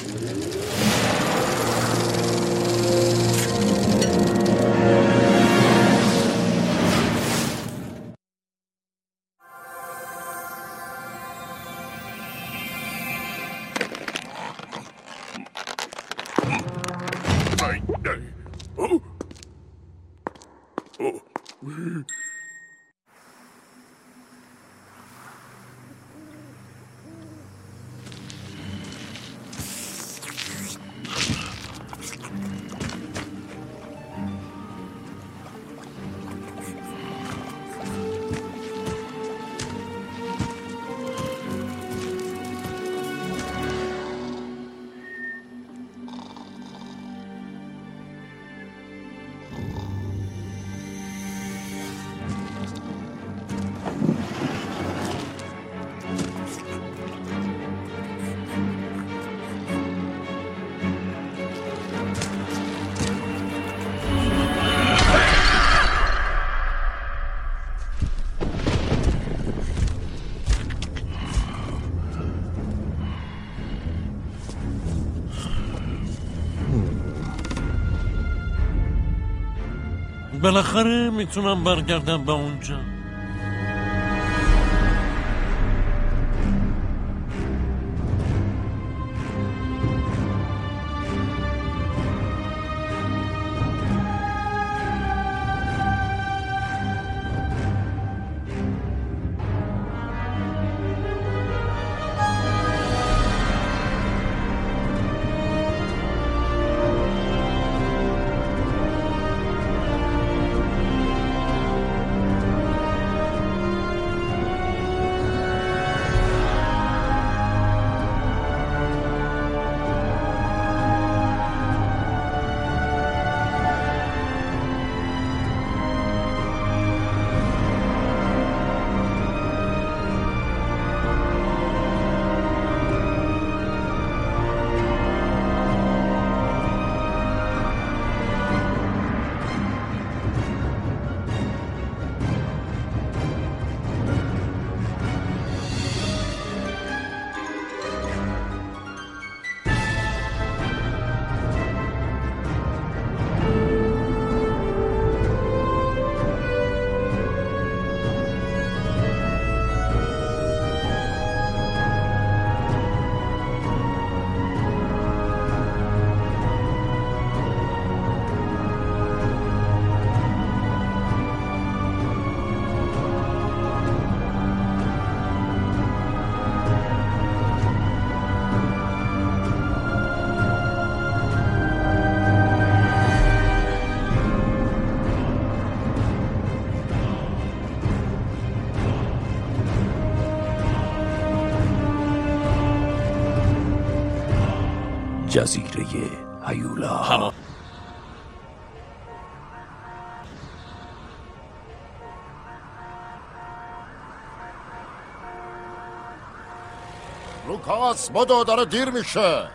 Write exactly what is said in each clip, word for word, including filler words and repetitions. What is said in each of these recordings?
بالاخره میتونم برگردم به اونجا. جزیره هیولا. همه لوکاس بدو، داره دیر میشه.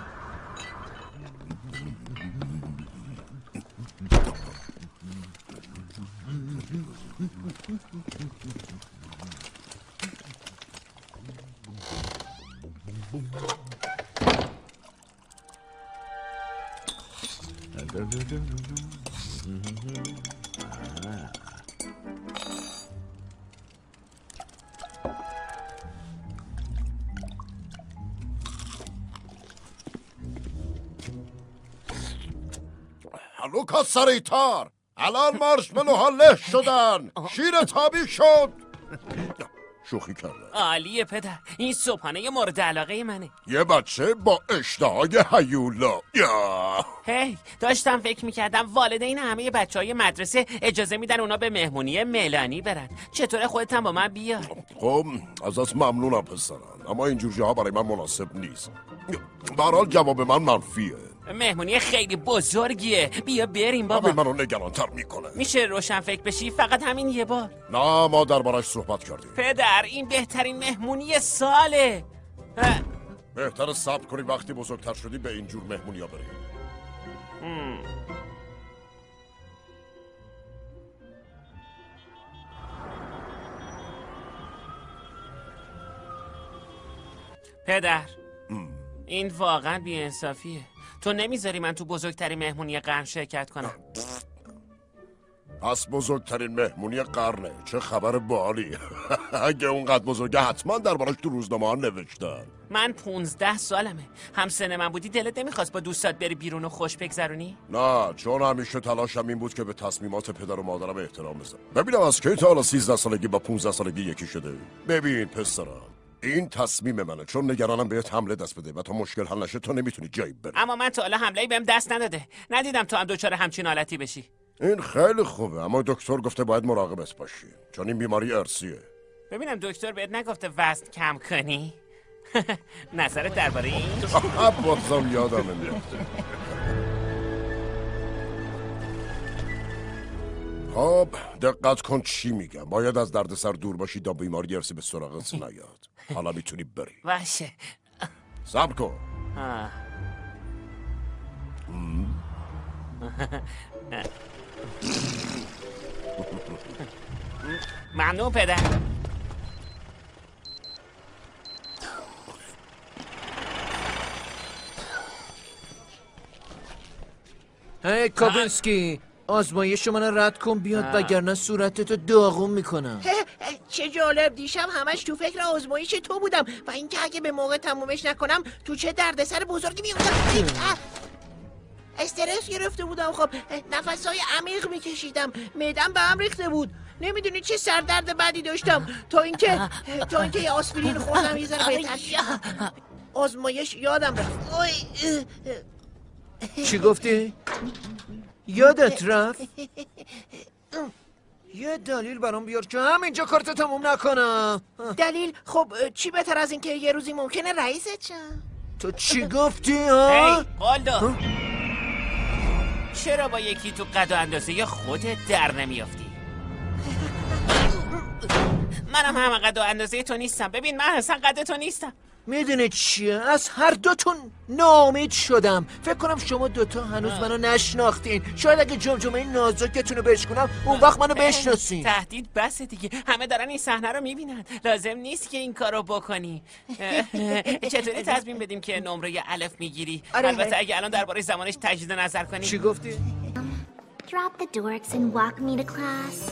لوکاس سریعتر، الان مارشملوها له شدن. شیر تابی شد. شوخی کرده. عالیه پدر، این صبحانه مورد علاقه منه. یه بچه با اشتهای هیولا. یا هی داشتم فکر میکردم والدین همه بچه های مدرسه اجازه میدن اونا به مهمونی ملانی برن. چطوره خودت هم با من بیار؟ خب ازت ممنونم پسرم، اما اینجور جاها برای من مناسب نیست. به هر حال جواب من منفیه. مهمونی خیلی بزرگیه، بیا بریم بابا. همین منو نگرانتر میکنه. میشه روشن فکر بشی فقط همین یه بار؟ نه، ما دربارش صحبت کردیم. پدر این بهترین مهمونی ساله. اه. بهتره صبر کنی وقتی بزرگتر شدی به اینجور مهمونی ها بریم. پدر این واقعا بی‌انصافیه. تو نمیذاری من تو بزرگترین مهمونی قرن شرکت کنم. پس بزرگترین مهمونی قرنه. چه خبر بالی. اگه اونقدر بزرگه حتما دربارش تو روزنامه ها نوشتن. من پونزده سالمه. همسن من بودی دلت نمیخواست با دوستات بری بیرون و خوش بگذرونی؟ نه، چون همیشه تلاشم این بود که به تصمیمات پدر و مادرم احترام بذارم. ببینم از کی تا حالا سیزده سالگی با پونزده سالگی یکی شده. ببین پسرم، این تصمیم منه، چون نگرانم بهت حمله دست بده و تا مشکل حل نشه تو نمیتونی جایی بری. اما من تا حالا حمله‌ای بهم دست نداده. ندیدم تو هم دچار همچین حالتی بشی. این خیلی خوبه، اما دکتر گفته باید مراقبت باشی، چون این بیماری ارثیه. ببینم دکتر بهت نگفته وزن کم کنی؟ نظرت درباره این؟ بازم یادم نمیاد. خب دقت کن چی میگم. باید از دردسر دور باشی تا بیماری ارثی به سراغت نیاد. حالا میتونی بری. باشه. صبر کن. ممنون پدر. هی کابینسکی، آزمایش من رد کن بیاد وگرنه صورتتو داغون میکنم. چه جالب، دیشب همش تو فکر آزمایش تو بودم و اینکه اگه به موقع تمومش نکنم تو چه دردسر بزرگی میافتم. استرس گرفته بودم. خب نفسهای عمیق میکشیدم، معدم به هم ریخته بود. نمیدونی چه سردرد بدی داشتم تا اینکه تا اینکه یه آسپرین خوردم یه ذره بهتر شد. آزمایش یادم رفت. چی گفتی؟ یادت رفت؟ یه دلیل برام بیار که همینجا کارت تموم نکنم. دلیل؟ خب چی بهتر از اینکه یه روزی ممکنه رئیست شم؟ تو چی گفتی ها؟ هی قلدو، چرا با یکی تو قد و اندازه یا خودت در نمیافتی؟ منم هم قد و اندازه تو نیستم. ببین من اصلا قد تو نیستم. میدونی چیه؟ از هر دوتون ناامید شدم. فکر کنم شما دوتا هنوز منو نشناختین. شاید اگه جمجمه نازکتون رو بشکنم اون وقت منو بشناسین. تهدید بسه دیگه. همه دارن این صحنه رو میبینن. لازم نیست که این کارو بکنی. چطوری تصمیم بدیم که نمره الف میگیری؟ البته اگه الان درباره زمانش تجدید نظر کنی. چی گفتی؟ Drop the dorks and walk me to class.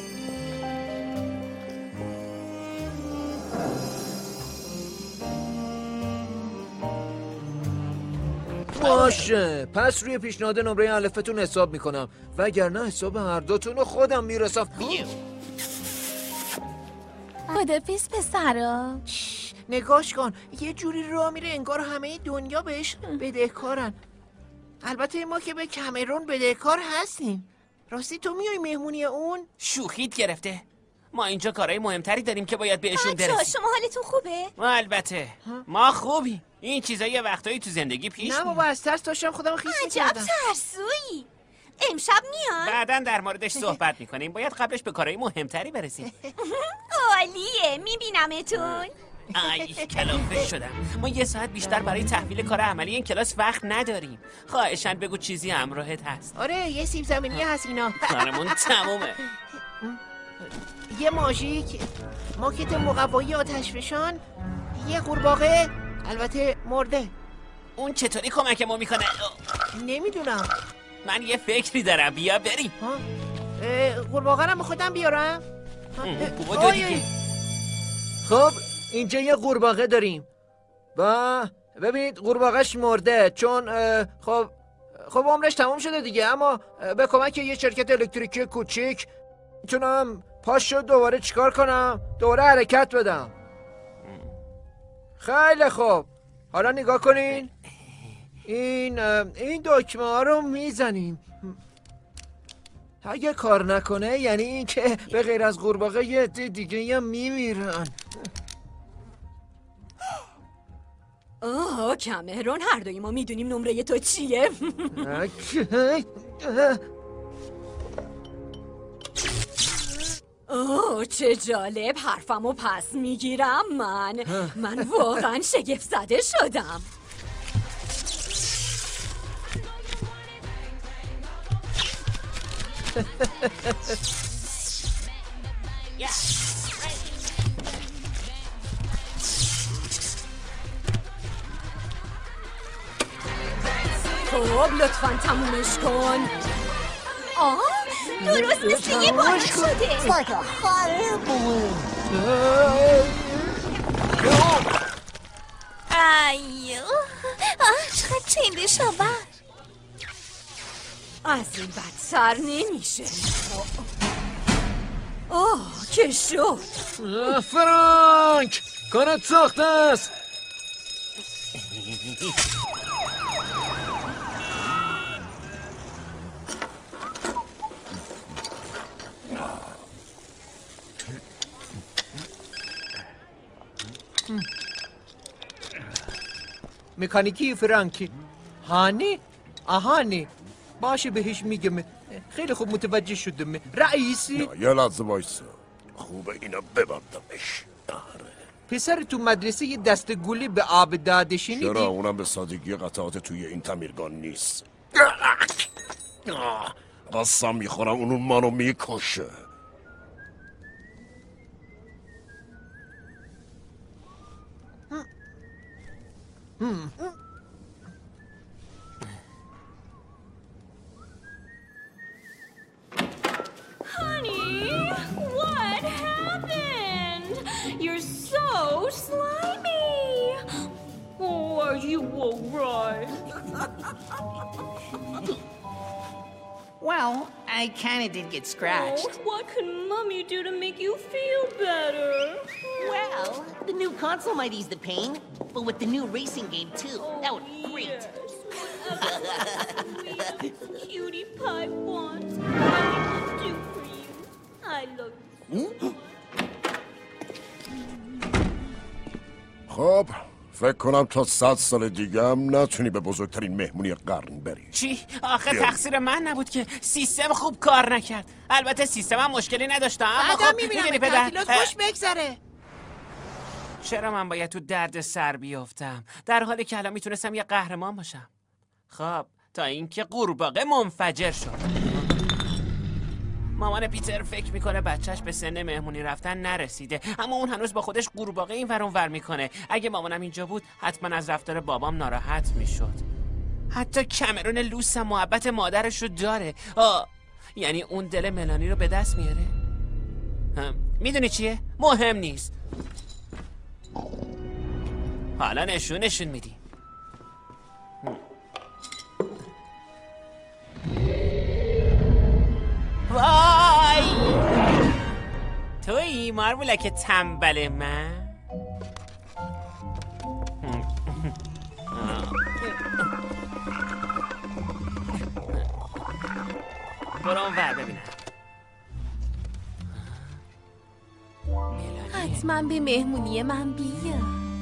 باشه، پس روی پیشنهاد نمره الفتون حساب میکنم وگرنه حساب هر دوتون رو خودم میرسم. خدافیز پسرا. نگاش کن، یه جوری راه میره انگار همه دنیا بهش بدهکارن. البته ما که به کامرون بدهکار هستیم. راستی تو میای مهمونی اون؟ شوخیت گرفته. ما اینجا کارهای مهمتری داریم که باید بهشون برسیم. شما حالتون خوبه؟ ما البته ما خوبی. این چیزا یه وقتایی تو زندگی پیش نه بابا، از ترس داشتم خودم خیس عجب می‌کردم. ترسویی. امشب میان؟ بعدن در موردش صحبت میکنیم. باید قبلش به کارهای مهمتری برسیم. عالیه، میبینمتون. آی کلافه شدم. ما یه ساعت بیشتر برای تحویل کار عملی این کلاس وقت نداریم. خواهشاً بگو چیزی همراهت هست. آره یه سیب زمینی هست اینا. کارمون تمومه. یه ماژیک، ماکت مقوایی آتشفشان، یه قورباغه، البته مرده. اون چطوری کمک ما میکنه؟ نمیدونم. من یه فکری دارم. بیا بریم. قورباغه رو خودم بیارم. بودو دیگه. خب اینجا یه قورباغه داریم و ببینید قورباغه‌اش مرده چون خب خب عمرش تموم شده دیگه، اما به کمک یه شرکت الکتریکی کوچیک میتونم پاشو دوباره چیکار کنم؟ دوباره حرکت بدم. خیلی خوب، حالا نگاه کنین. این این دکمه ها رو میزنیم. اگه کار نکنه یعنی این که به غیر از قورباغه یه عده دیگه هم میمیرن. آه کامرون، هر دوی ما میدونیم نمره تو چیه. اوه چه جالب، حرفمو پس میگیرم. من من واقعا شگفت زده شدم. خب لطفاً تمومش کن. آه درست مثل یه باران شده. ایو آه چقدر چنده شاور. از این بدتر نمیشه. آه که شد. فرانک کارت ساخته است. مکانیکی فرانکی هانی؟ آهانی باشه بهش میگم. خیلی خوب متوجه شدم. رئیسی نه یه لحظه وایسا. خوبه اینا ببندمش. پسر تو مدرسه یه دست گلی به آب داده شنیدی؟ چرا اونم به سادگی قطعات توی این تعمیرگاه نیست. قسم میخورم اونون منو میکشه. Honey, what happened? You're so slimy. Oh, are you alright? Well, I kinda did get scratched. Oh, what can Mommy do to make you feel better? Well, the new console might ease the pain, but with the new racing game too. Oh, That would be great. yes. Whatever sweet cutie pie wants, Mommy will do for you. I love you. خب فکر کنم تا صد سال دیگه هم نتونی به بزرگترین مهمونی قرن بری. چی؟ آخه تقصیر من نبود که سیستم خوب کار نکرد. البته سیستم هم مشکلی نداشتم اما بعدا خب میبینم میدونی به پدر تعطیلات خوش بگذره. چرا من باید تو درد سر بیافتم در حالی که الان میتونستم یه قهرمان باشم؟ خب تا اینکه قورباغه منفجر شد. مامان پیتر فکر میکنه بچهش به سن مهمونی رفتن نرسیده، اما اون هنوز با خودش قورباغه این ور اون ور میکنه. اگه مامانم اینجا بود حتما از رفتار بابام ناراحت میشد. حتی کامرون لوس هم محبت مادرش رو داره. آه یعنی اون دل ملانی رو به دست میاره. میدونی چیه؟ مهم نیست. حالا نشون نشون میدی. وای تویی مارمولک تنبل من. برو اون ور ببینم. حتما به مهمونی من بیا.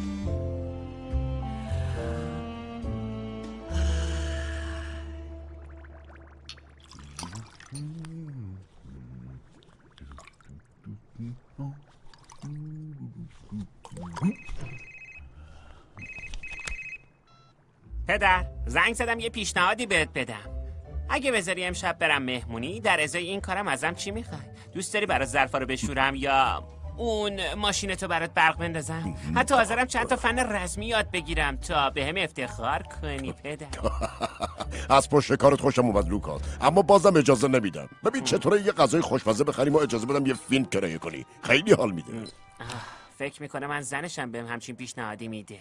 پدر زنگ زدم یه پیشنهادی بهت بدم. اگه بذاری امشب برم مهمونی در ازای این کارم ازم چی میخوای؟ دوست داری برات ظرفا رو بشورم یا اون ماشینتو برات برق بندازم؟ حتی حاضرم چند تا فن رسمی یاد بگیرم تا بهم افتخار کنی پدر. از پشت کارت خوشم اومد لوکا، اما بازم اجازه نمیدم. ببین چطوره یه غذای خوشمزه بخریم و اجازه بدم یه فیلم کرایه کنی. خیلی حال میده. فکر میکنه من زنشم بهم همچین پیشنهادی میده.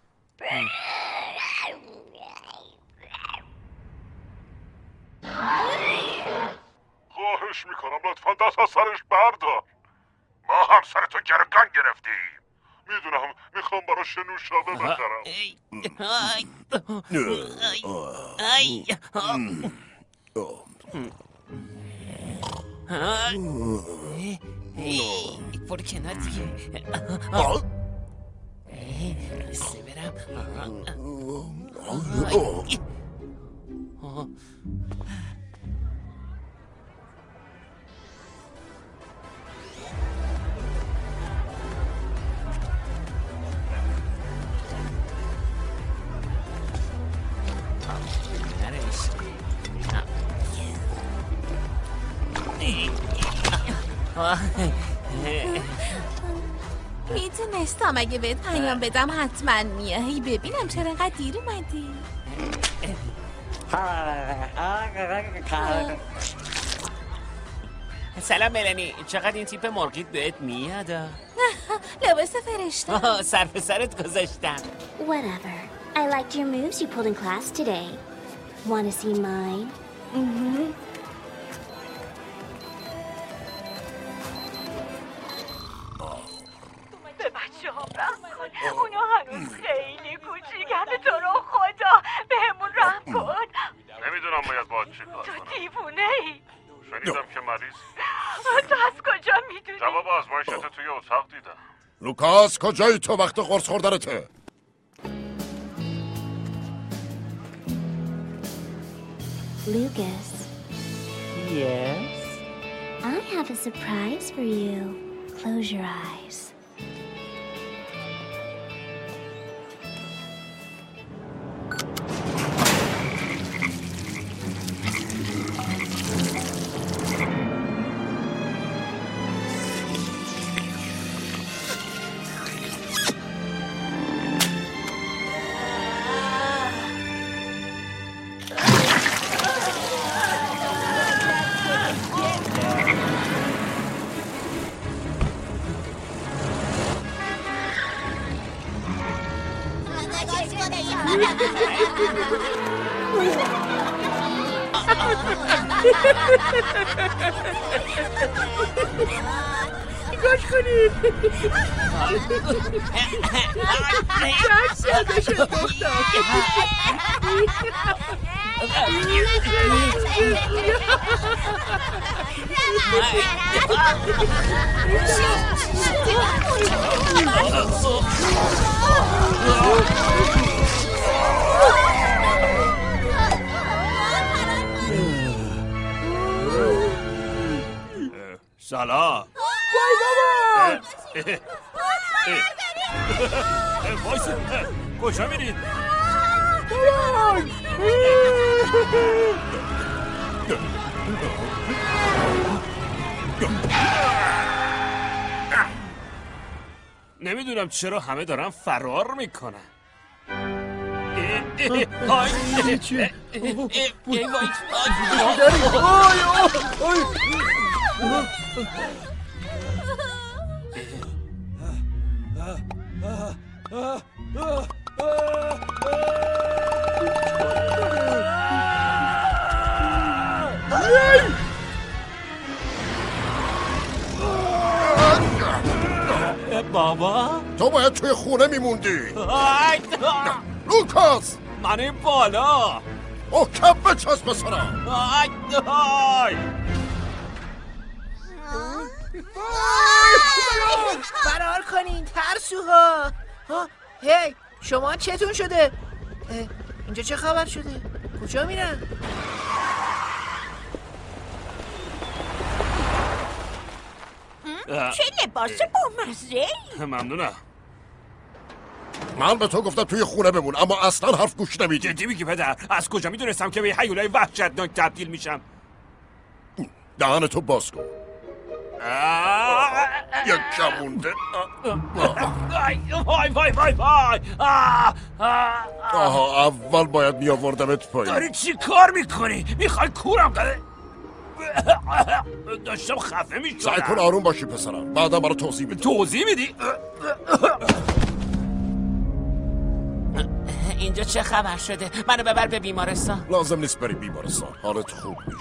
خواهش میکنم لطفا دست از سرش بردار. ما همسرتو گرگان گرفتیم. میدونم میخوام براش نوشابه بخرم. برو کنار دیگه. سه برم. میتونستم اگه بهت پیام بدم حتما میای. ببینم چرا انقدر دیر اومدی. سلام ملانی، چقدر این تیپ مرغیت بهت میاد؟ لباس فرشته. سر سرت گذاشتم. Whatever. I liked your moves you pulled in class today. Want to see mine? Mm-hmm. به بچه هم رحم کن. اونا هنوز خیلی کوچیکن. تو رو خدا بهمون رحم کن. نمیدونم باید باید چی کار تو کنم. دیوونه ای. شنیدم که مریض. تو از کجا میدونی؟ جواب آزمایشت توی اتاق دیدم. لوکاس کجایی تو؟ وقت قرص خوردنته. Lucas. Yes? I have a surprise for you. Close your eyes. نگاش کنید. چند ساده شد دختر. سلام. وای بابا. وایسا. کجا میرید؟ نمیدونم چرا همه دارن فرار میکنن. بابا تو باید توی خونه میموندی. لوکاس من این بالا. او کم بچسب بسرم. فرار کنین ترسوها. هی شما چتون شده؟ اینجا چه خبر شده؟ کجا میرن؟ چه لباس بامزه ای. ممنونم. من به تو گفتم توی خونه بمون اما اصلا حرف گوش نمیدی. جدی میگی پدر؟ از کجا میدونستم که به هیولای وحشتناک تبدیل میشم؟ دهن تو باز کن. یک کم مونده. وای وای وای وای. آها اول باید میآوردمت پایین. داری چی کار میکنی؟ میخوای کورم کنه؟ داشتم خفه میشدم. سعی کن آروم باشی پسرم. بعدا برای توضیح میدم. توضیح میدی؟ اینجا چه خبر شده؟ منو ببر به بیمارستان. لازم نیست بری بیمارستان. حالت خوب میشه.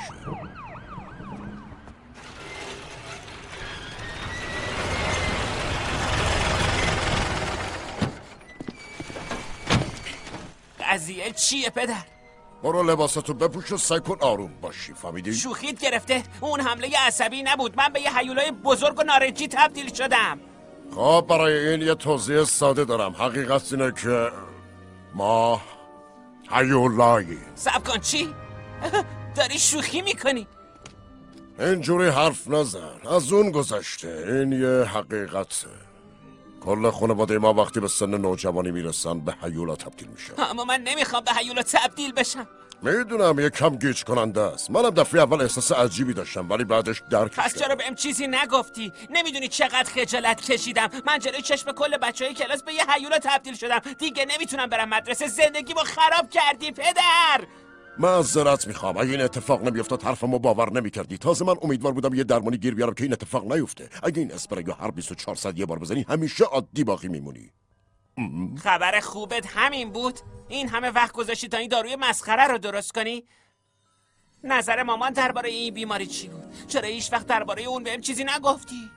قضیه چیه پدر؟ برو لباساتو بپوش و سعی کن آروم باشی. فهمیدی؟ شوخیت گرفته. اون حمله عصبی نبود. من به یه هیولای بزرگ و نارنجی تبدیل شدم. خب برای این یه توضیح ساده دارم. حقیقت اینه که ما هیولایی. صبر کن چی؟ داری شوخی میکنی؟ اینجوری حرف نزن. از اون گذشته این یه حقیقته. کل خانواده ما وقتی به سن نوجوانی میرسن به هیولا تبدیل میشن. اما من نمیخوام به هیولا تبدیل بشم. میدونم یه کم گیج کننده است. منم دفعه اول احساس عجیبی داشتم ولی بعدش درکش کردم. پس چرا بهم چیزی نگفتی؟ نمیدونی چقدر خجالت کشیدم. من جلوی چشم کل بچهای کلاس به یه هیولا تبدیل شدم. دیگه نمیتونم برم مدرسه. زندگیمو خراب کردی پدر. معذرت میخوام. اگه این اتفاق نمیافتاد حرفمو باور نمیکردی. تازه من امیدوار بودم یه درمانی گیر بیارم که این اتفاق نیفته. اگه این اسپری هر بیست و چهار ساعت یه بار بزنی همیشه عادی باقی میمونی. خبر خوبت همین بود؟ این همه وقت گذاشتی تا این داروی مسخره رو درست کنی؟ نظر مامان درباره این بیماری چی بود؟ چرا هیچ وقت درباره اون بهم چیزی نگفتی؟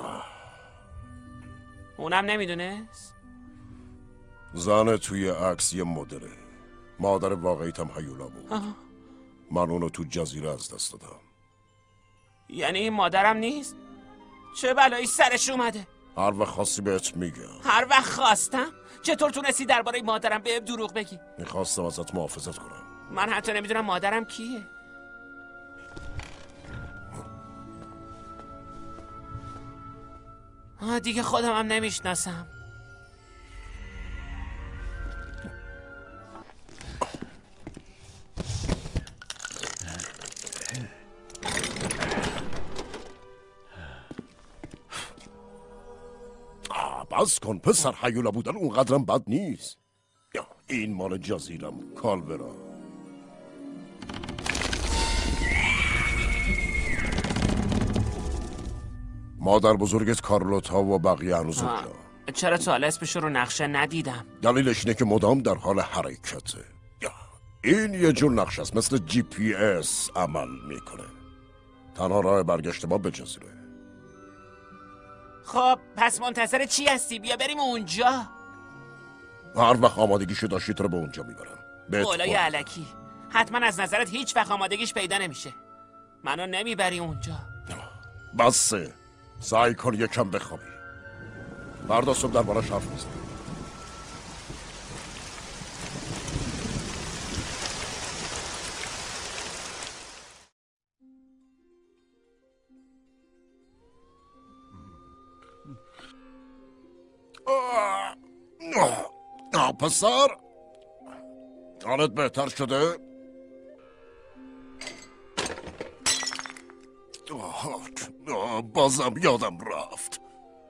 اونم نمیدونست؟ زن توی عکس یه مدره. مادر واقعیتم هیولا بود. آه. من اونو تو جزیره از دست دادم. یعنی این مادرم نیست؟ چه بلایی سرش اومده؟ هر وقت خاصی بهت میگم. هر وقت خواستم؟ چطور تونستی درباره مادرم بهم دروغ بگی؟ میخواستم ازت محافظت کنم. من حتی نمیدونم مادرم کیه. آه دیگه خودم هم نمیشناسم. بس کن پسر، هیولا بودن اونقدرم بد نیست. این مال جزیرم، کالورا. مادر بزرگت کارلوتا و بقیه هنوز اونجا. چرا تا حالا اسمش رو نقشه ندیدم؟ دلیلش اینه که مدام در حال حرکته. این یه جور نقشه است، مثل جی پی اس عمل میکنه. تنها راه برگشت ما به جزیره. خب پس منتظر چی هستی؟ بیا بریم اونجا. هر وقت آمادگیشو داشتی تو رو به اونجا میبرم. قولای علکی. حتما از نظرت هیچ وقت آمادگیش پیدا نمیشه. منو نمیبری اونجا. بسه. سعی کن یکم بخوابی. فردا صبح در بالا حرف میزنم. آه پسر، حالت بهتر شده؟ آه بازم یادم رفت.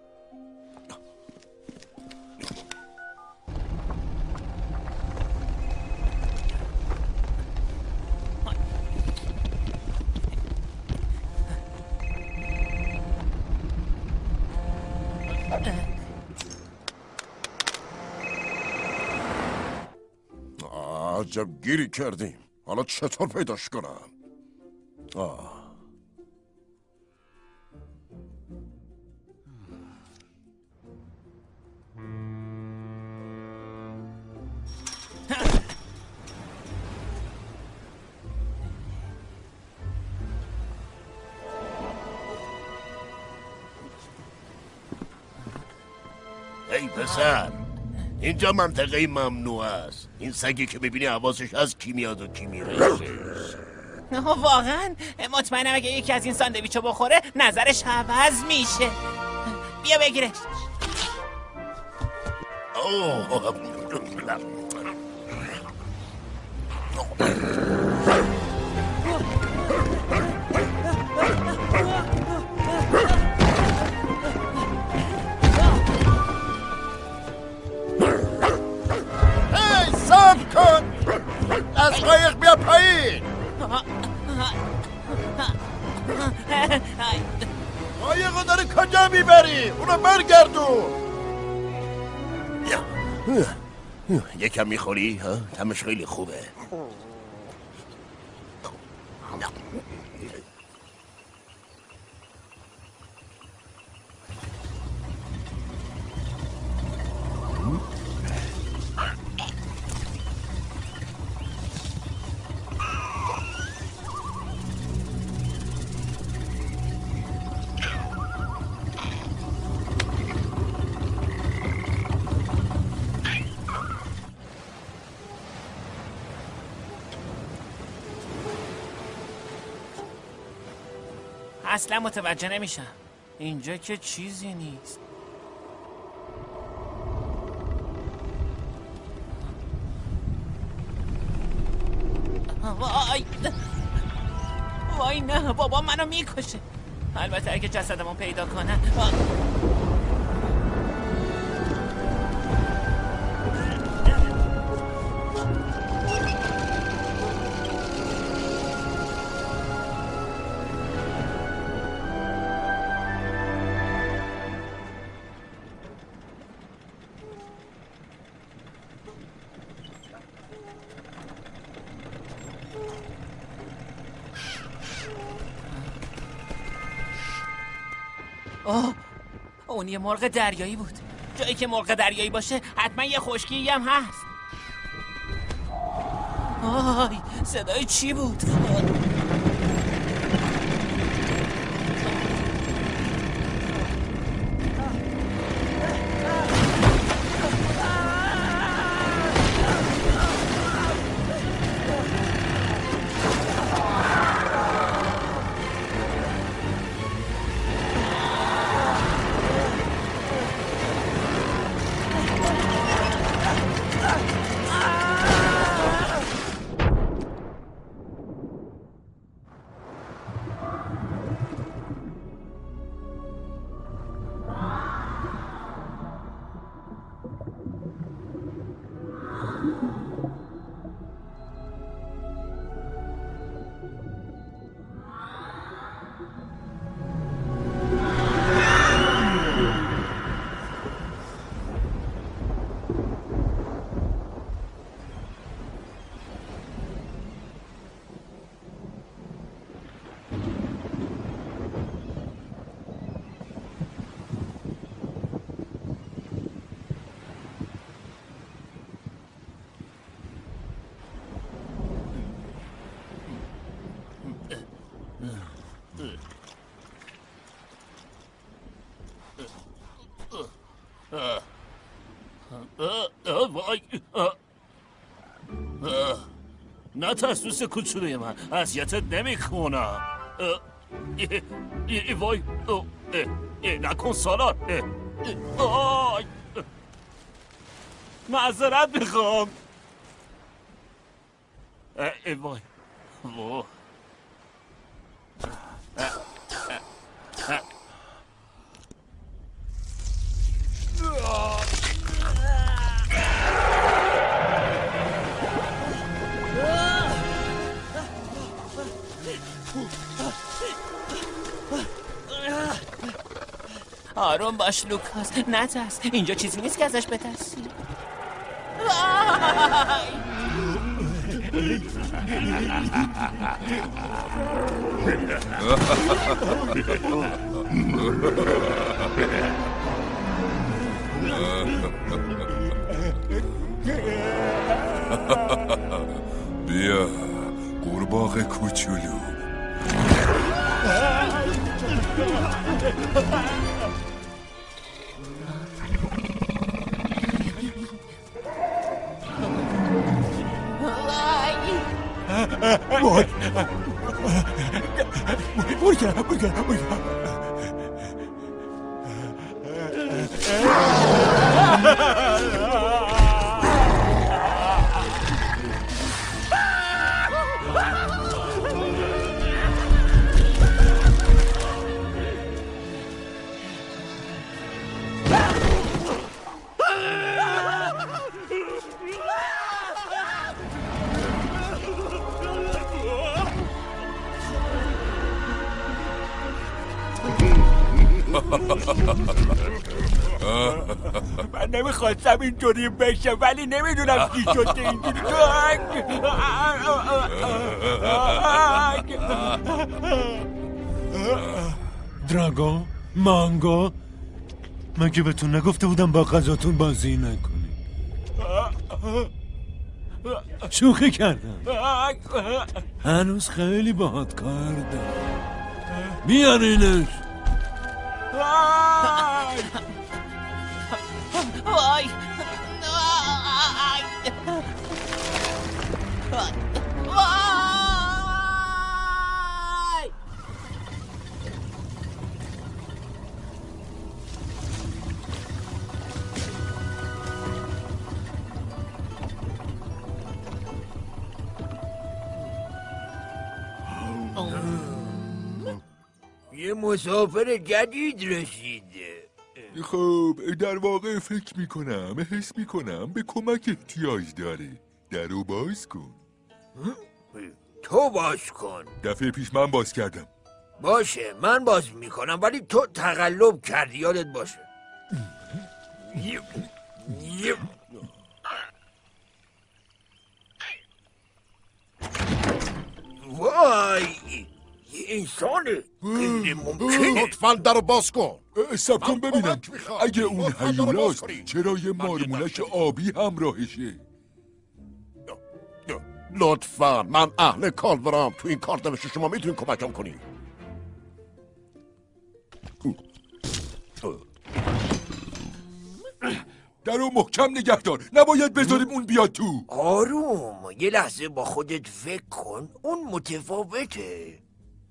عجب گیری کردیم. حالا چطور پیداش کنم؟ آه ای پسر، اینجا منطقه ممنوع است. این سگی که میبینی حواسش از کی میاد و کی میره. واقعا مطمئنم اگه یکی از این ساندویچو بخوره نظرش عوض میشه. بیا بگیرش. اوه صبر کن، از قایق بیا پایین. قایقو داری کجا میبری؟ اونو برگردون. یکم میخوری؟ ها؟ تمش خیلی خوبه. اصلا متوجه نمیشم. اینجا که چیزی نیست. وای وای نه، بابا منو میکشه. البته اگه جسدمو پیدا کنن. آه اون یه مرغ دریایی بود. جایی که مرغ دریایی باشه حتما یه خشکی هم هست. آی صدای چی بود؟ وای نه تسوس کوچولوی من اذیتت نمی کنم. وای نکن سالار. معذرت میخوام. وای وای آروم باش لوکاس، نترس. اینجا چیزی نیست که ازش بترسی. بیا قورباغه کوچولو. وای برگرم برگرم برگرم من نمیخواستم اینطوری بشه ولی نمیدونم چی شده اینجوری. دراگون مانگو مگه بهتون نگفته بودم با غذاتون بازی نکنی؟ شوخی کردم. هنوز خیلی باهات کار دارم. بیارینش. وای وای یه مسافر جدید رسیده. خب در واقع فکر میکنم حس میکنم به کمک احتیاج داره. درو باز کن. تو باز کن. دفعه پیش من باز کردم. باشه من باز میکنم ولی تو تقلب کردی یادت باشه. وای انسانه. غیر ممکنه. لطفاً درو باز کن. سب کن ببینم اگه اون لطفاً درو باز هیولاست کنی. چرا یه مارمولک آبی همراهشه؟ لطفاً من اهل کالورام. تو این کار نوشته شما میتونین کمکم کنی. درو محکم نگه دار. نباید بذاریم اون بیاد تو. آروم یه لحظه با خودت فکر کن. اون متفاوته.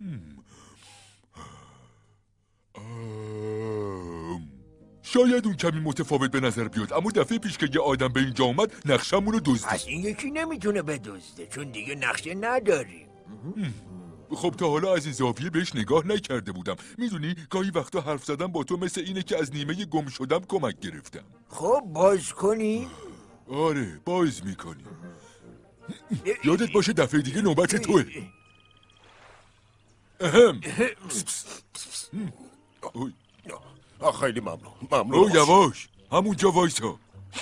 شاید اون کمی متفاوت به نظر بیاد، اما دفعه پیش که یه آدم به اینجا اومد نقشمون رو دزدید. پس این یکی نمیتونه بدزده چون دیگه نقشه نداریم. خب تا حالا از این زاویه بهش نگاه نکرده بودم. میدونی گاهی وقتا حرف زدن با تو مثل اینه که از نیمه گم شدم کمک گرفتم. خب باز کنی؟ آره باز میکنی. یادت باشه دفعه دیگه نوبت توه. اهم. خیلی ممنون. ممنون. او یواش همونجا وایسا.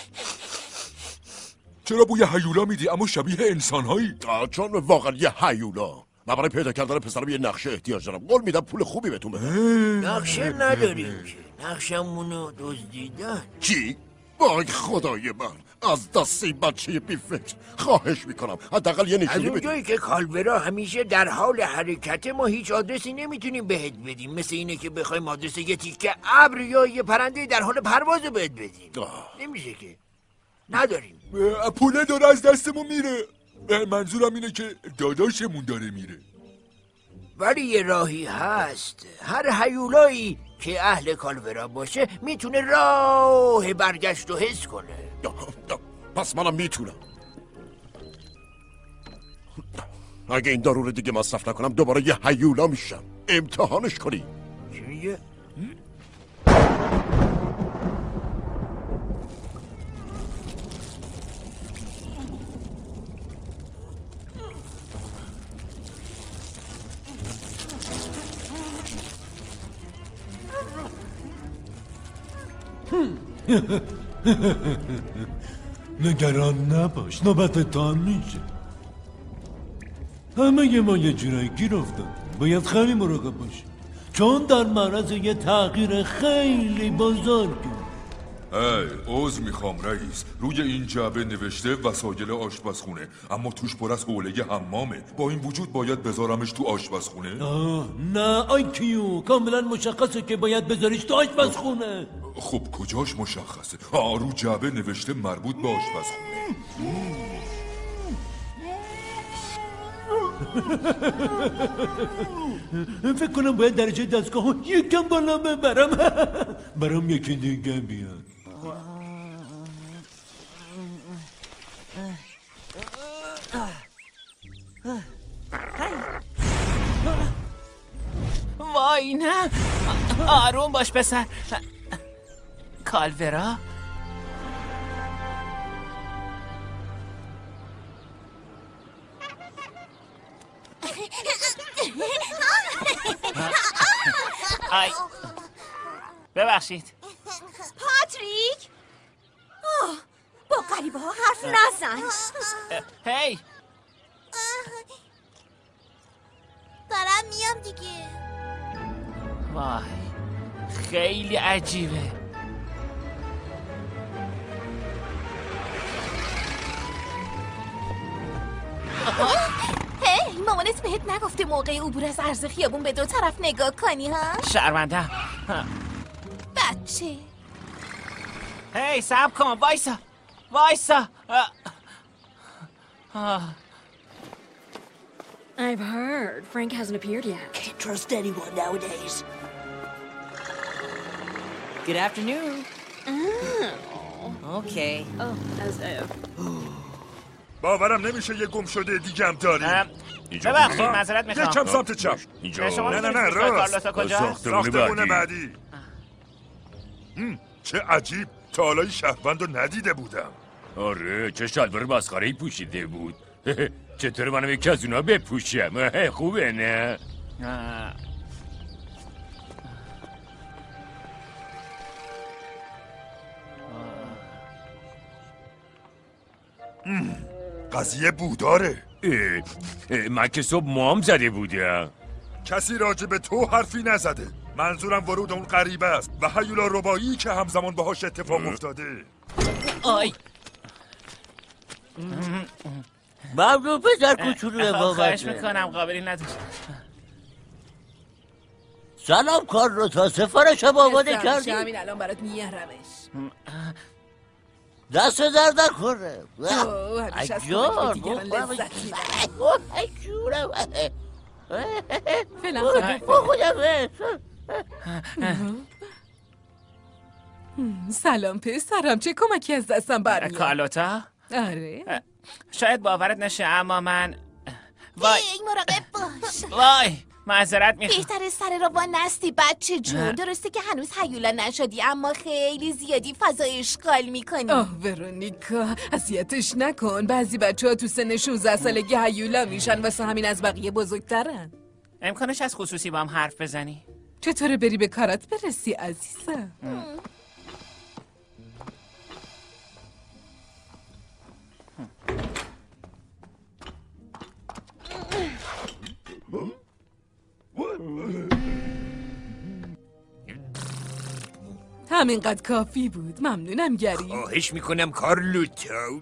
چرا بوی هیولا میدی اما شبیه انسانهایی؟ چون واقعا یه هیولا. من برای پیدا کردن پسرم یه نقشه احتیاج دارم. قول میدم پول خوبی بهتون بدم. نقشه نداریم که. نقشمونو دزدیدن. چی؟ وای خدای من. از دست این بچه بی فکر خواهش میکنم حداقل یه از نشونی اونجایی که کالورا همیشه در حال حرکته ما هیچ آدرسی نمیتونیم بهت بدیم. مثل اینه که بخوایم آدرس یه تیکه ابر یا یه پرنده در حال پرواز بهت بدیم. نمیشه که. نداریم. پوله داره از دستمون میره. منظورم اینه که داداشمون داره میره. ولی یه راهی هست. هر هیولایی که اهل کالورا باشه میتونه راه برگشت رو حس کنه. پس منم میتونم. اگه این دارو رو دیگه مصرف نکنم دوباره یه هیولا میشم. امتحانش کنی. چی میگه؟ نگران نباش نوبت تا میشه. همه ما یه جورایی گیر افتادیم. باید خیلی مراقب باشیم چون در معرض یه تغییر خیلی بزرگیم. ای عذر میخوام رئیس، روی این جعبه نوشته وسایل آشپزخونه اما توش پر از حوله حمامه. با این وجود باید بذارمش تو آشپزخونه؟ آه نه آی کیو کاملا مشخصه که باید بذاریش تو آشپزخونه. خب کجاش مشخصه؟ آه رو جعبه نوشته مربوط به آشپزخونه. فکر کنم باید درجه دستگاه یکم بالا ببرم. برام یکی دیگه بیاد. وای نه. آروم باش پسر. کالورا آی ببخشید. پاتریک آه با غریبه ها حرف نزن. هی دارم میام دیگه. وای خیلی عجیبه. هی مامانت بهت نگفته موقع عبور از عرض خیابون به دو طرف نگاه کنی ها؟ شرمنده. بچه هی صبر کن وایسا وایسا. I've heard Frank hasn't appeared yet. Can't trust anyone nowadays. Good afternoon. Oh. Okay. Oh, as if. باورم نمیشه یه گم شده دیگه هم داریم. ببخشید معذرت میخوام. یکم سمت چپ. نه نه نه راست. ساختمون بعدی. چه عجیب تا حالا شهروند رو ندیده بودم. آره چه شلوار مسخره‌ای پوشیده بود. چطور منم یکی از اونا بپوشم؟ خوبه نه؟ قضیه بوداره. من که صبح مام زده بودم. کسی راجع به تو حرفی نزده. منظورم ورود اون غریبه است و هیولا ربایی که همزمان باهاش اتفاق افتاده. آی ممنون پسر کوچولو بابت. خواهش میکنم، قابلی نداشت. سلام کارلوتا، سفارشم آماده کردی؟ کردی؟ همین الان برات میارمش. دست در نکنه. اوه همیشه از کمک دیگران لذت میبرم. فعلا سلام پسرم، چه کمکی از دستم برمیاد؟ کارلوتا؟ آره شاید باورت نشه اما من وای ای مراقب باش. وای معذرت میخوام. بهتره سر رو با نستی بچه جون. درسته که هنوز هیولا نشدی اما خیلی زیادی فضا اشغال میکنی. آه ورونیکا اذیتش نکن. بعضی بچه ها تو سن شانزده سالگی هیولا میشن واسه همین از بقیه بزرگترن. امکانش از خصوصی با هم حرف بزنی؟ چطوره بری به کارات برسی عزیزم؟ همینقدر کافی بود. ممنونم گری. خواهش میکنم کارلوتا،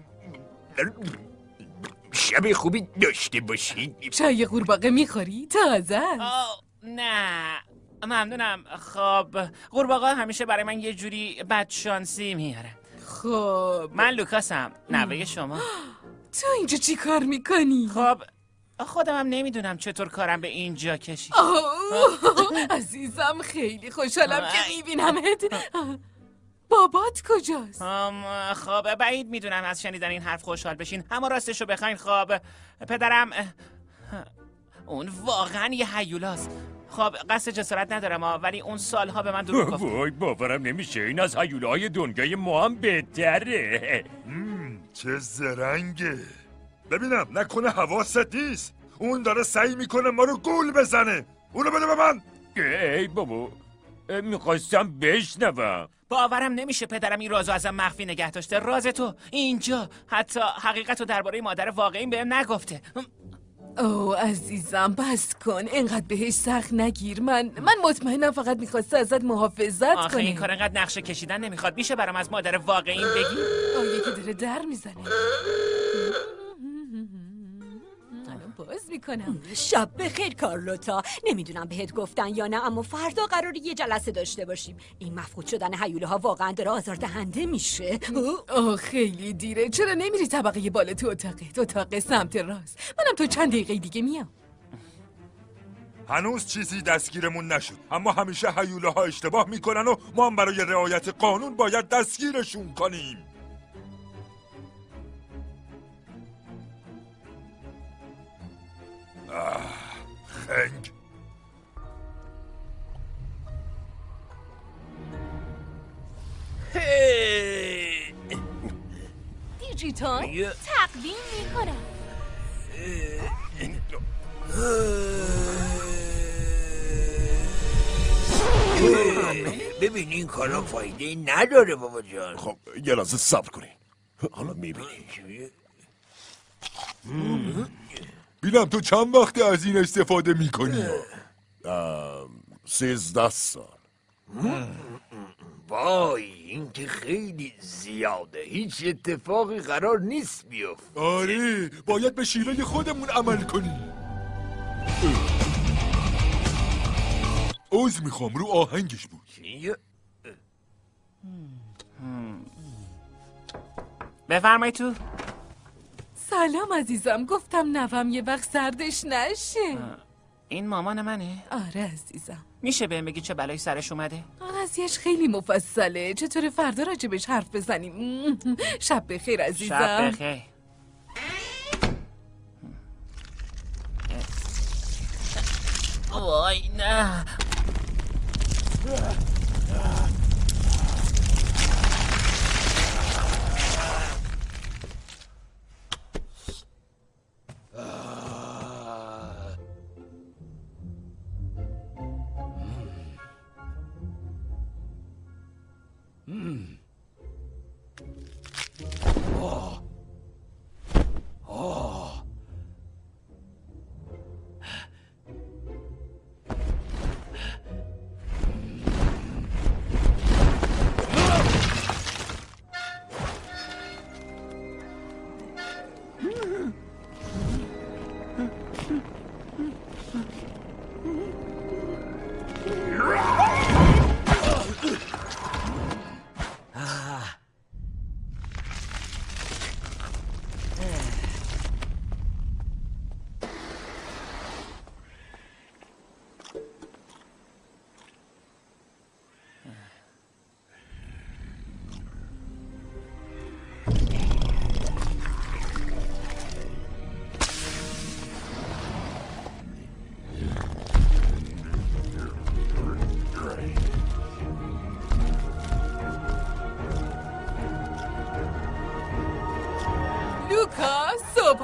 شب خوبی داشته باشید. چای قورباغه میخوری؟ تازه است. نه ممنونم. خب قورباغه همیشه برای من یه جوری بدشانسی میاره. خب من لوکاسم، نوه شما. تو اینجا چی کار میکنی؟ خب خودم هم نمیدونم چطور کارم به اینجا کشید. عزیزم خیلی خوشحالم که میبینمت. بابات کجاست؟ خب بعید میدونم از شنیدن این حرف خوشحال بشین، اما راستشو بخواین خب پدرم اون واقعا یه هیولاست. خب قصد جسارت ندارم ولی اون سالها به من دروغ گفت. وای باورم نمیشه، این از هیولاهای دنیای ما هم بهتره. چه زرنگه. ببینم نکنه حواست نیست. اون داره سعی میکنه ما رو گول بزنه. اونو بده به من. ای بابا میخواستم بشنوم. باورم نمیشه پدرم این رازو ازم مخفی نگه داشته. راز تو اینجا، حتی حقیقت رو درباره مادر واقعیم بهم نگفته. اوه عزیزم بس کن، اینقدر بهش سخت نگیر. من من مطمئنم فقط میخواسته ازت محافظت آخه کنه. این کار اینقدر نقشه کشیدن نمیخواد. میشه برام از مادر واقعیم بگی؟ آه یکی داره در میزنه. الان باز میکنم. شب بخیر کارلوتا. نمیدونم بهت گفتن یا نه اما فردا قراره یه جلسه داشته باشیم. این مفقود شدن هیوله ها واقعا داره آزاردهنده میشه. آه خیلی دیره. چرا نمیری طبقه بالا تو اتاقه؟ تو اتاق سمت راست. منم تو چند دقیقه دیگه میام. هنوز چیزی دستگیرمون نشد، اما همیشه هیوله ها اشتباه میکنن و ما هم برای رعایت قانون باید دستگیرشون کنیم. آه، خنگ. دیجیتال تقدیم میکنم. ببین این کارا فایده نداره بابا جان. خب یه لحظه صبر کنین، حالا میبینی. بینم تو چند وقت از این استفاده میکنی؟ سیزده سال. وای این که خیلی زیاده. هیچ اتفاقی قرار نیست بیفته. آره باید به شیوه خودمون عمل کنیم. عذر میخوام رو آهنگش بود. بفرمایید تو. سلام عزیزم، گفتم نوام یه وقت سردش نشه. این مامان منه؟ آره عزیزم. میشه بهم بگی چه بلایی سرش اومده؟ قضیهش خیلی مفصله. چطور فردا راجبش حرف بزنیم؟ شب بخیر عزیزم. شب بخیر. وای نه.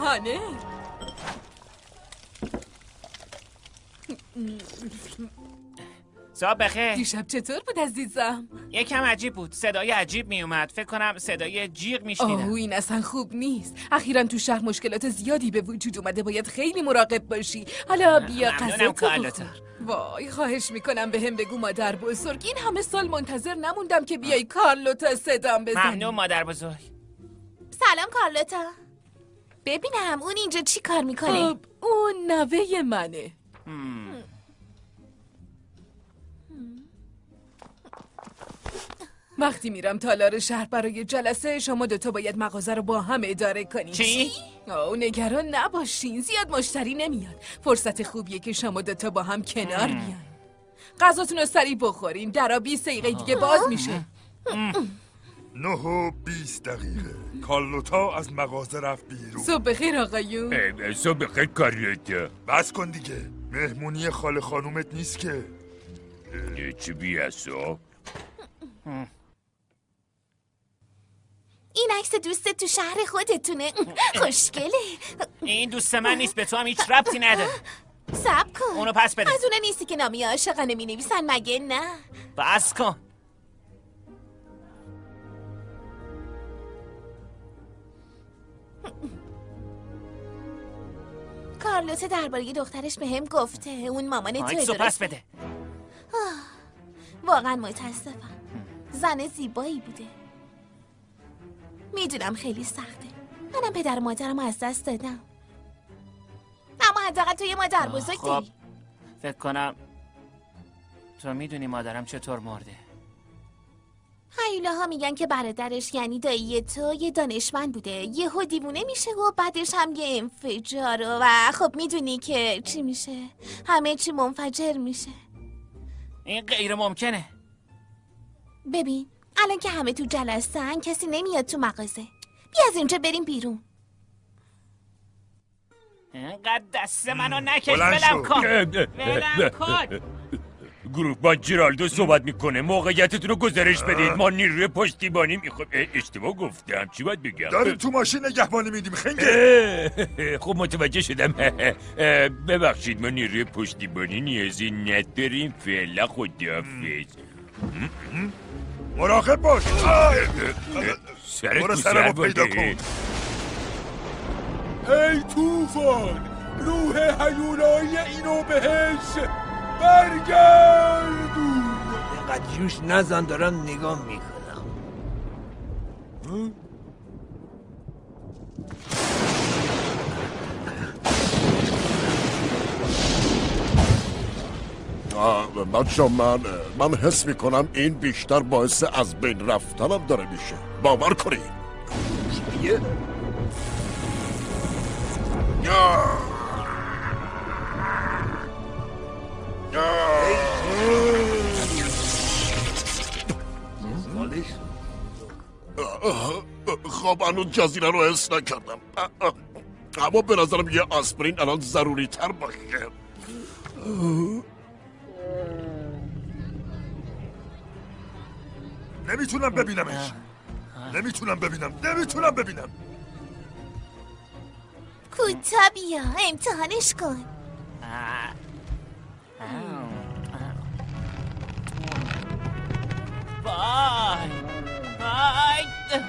هانه. صبح بخیر. دیشب چطور بود عزیزم؟ یکم عجیب بود. صدای عجیب می اومد. فکر کنم صدای جیغ میشنیدم. آه این اصلا خوب نیست. اخیراً تو شهر مشکلات زیادی به وجود اومده. باید خیلی مراقب باشی. حالا بیا غذا بخور. وای خواهش میکنم به هم بگو مادر بزرگ. این همه سال منتظر نموندم که بیای کارلوتا صدام بزنی. ممنون مادر بزرگ. سلام کارلوتا. ببینم اون اینجا چی کار میکنه؟ خب اون نوه منه. وقتی میرم تالار شهر برای جلسه، شما دوتا باید مغازه رو با هم اداره کنید. چی؟ آه نگران نباشین، زیاد مشتری نمیاد. فرصت خوبیه که شما دوتا با هم کنار بیان. غذاتون رو سریع بخورین، درا بیست دقیقه دیگه باز میشه. نه و بیست دقیقه کارلوتا از مغازه رفت بیرون. صبح بخیر آقایون. صبح بخیر کارلوتا. بس کن دیگه، مهمونی خاله خانومت نیست که. چی بیاسو؟ این عکس دوست تو شهر خودتونه. خوشگله. این دوست من نیست، به تو هم هیچ ربطی نداره. صبر کن. اونو پس بده. از اونه نیستی که نامی عاشقانه می نویسن مگه نه؟ بس کن. کارلوتا درباره دخترش به هم گفته. اون مامان توی عکسو پس بده. واقعا متاسفم. زن زیبایی بوده. میدونم خیلی سخته. منم پدر و مادرم از دست دادم. اما حداقل تو یه مادر بزرگ خب داری. فکر کنم تو میدونی مادرم چطور مرده. هیوله ها میگن که برادرش یعنی دایی تو یه دانشمند بوده، یهو دیوونه میشه و بعدش هم یه انفجار و خب میدونی که چی میشه، همه چی منفجر میشه. این غیر ممکنه. ببین الان که همه تو جلسه‌ن کسی نمیاد تو مغازه. بیا از اینجا بریم بیرون. اینقدر دست منو نکش. ولم کن. ولم کن. گروهبان جرالدو صحبت میکنه. موقعیتتون رو گزارش بدید. ما نیروی پشتیبانی میخوایم. اشتباه گفتم. چی باید بگم؟ داریم تو ماشین نگهبانی میدیم خنگه. خب متوجه شدم. ببخشید ما نیروی پشتیبانی نیازی نداریم. فعلا خداحافظ. مراقب باش. سرت برو تو سرمو سر پیدا باده. کن. ای توفان، روح هیولایی اینو بهش برگردون. اینقدر جوش نزن، دارم نگاه میکنم. بچه من من حس میکنم این بیشتر باعث از بین رفتنم داره میشه. باور کنید. چیه؟ خب هنوز جزیره رو حس نکردم، اما به نظرم یه آسپرین الان ضروری تر باشه. نمیتونم ببینمش. نمیتونم ببینم. نمیتونم ببینم. کوتا بیا امتحانش کن. وای وای.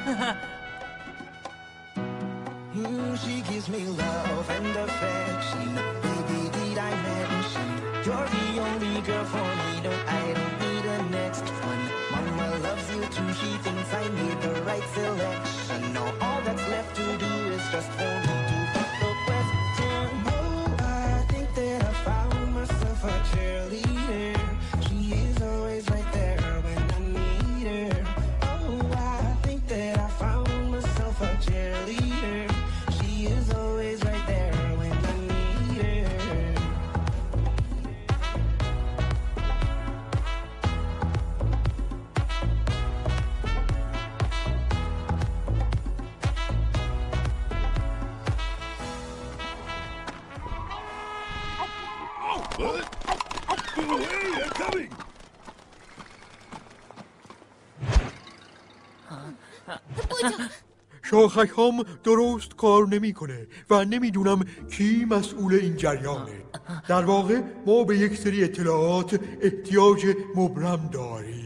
She gives me love and affection. Baby, did I mention you're the only girl for me? No, I don't need a next one. Mama loves you too. She thinks I made the right selection. Now all that's left to do is just for me to put the question. Oh, I think that I found myself a cheerleader. She is always right there when I need her. Oh, I think that I found myself a cheerleader. She is always right there when I need her. What? Hey, they're coming! شاخک هم درست کار نمیکنه و نمیدونم کی مسئول این جریانه. در واقع ما به یک سری اطلاعات احتیاج مبرم داریم.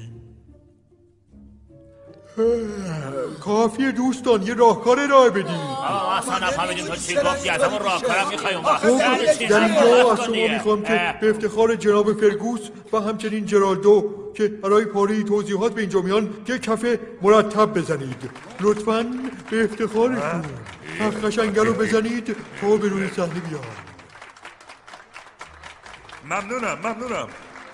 کافیه دوستان یه راهکار ارائه بدیم. آه اصلا نفهمیدیم تو چی گفتی، از همون راهکارم میخوای اون خب در اینجا از شما میخوام که به افتخار جناب فرگوس و همچنین جرالدو که برای پاره توضیحات به اینجا میان یک کفه مرتب بزنید. لطفاً به افتخارتون تخت قشنگه رو بزنید تا به روی صحنه بیاد. ممنونم ممنونم.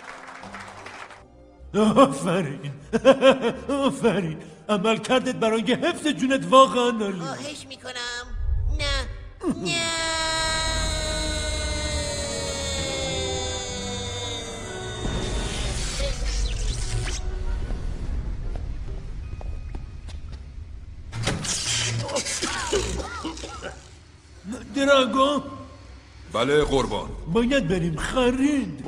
آفرین آفرین، عمل کردت برای حفظ جونت واقعا عالی. خواهش میکنم. نه نه دراگون. بله قربان. باید بریم خرید.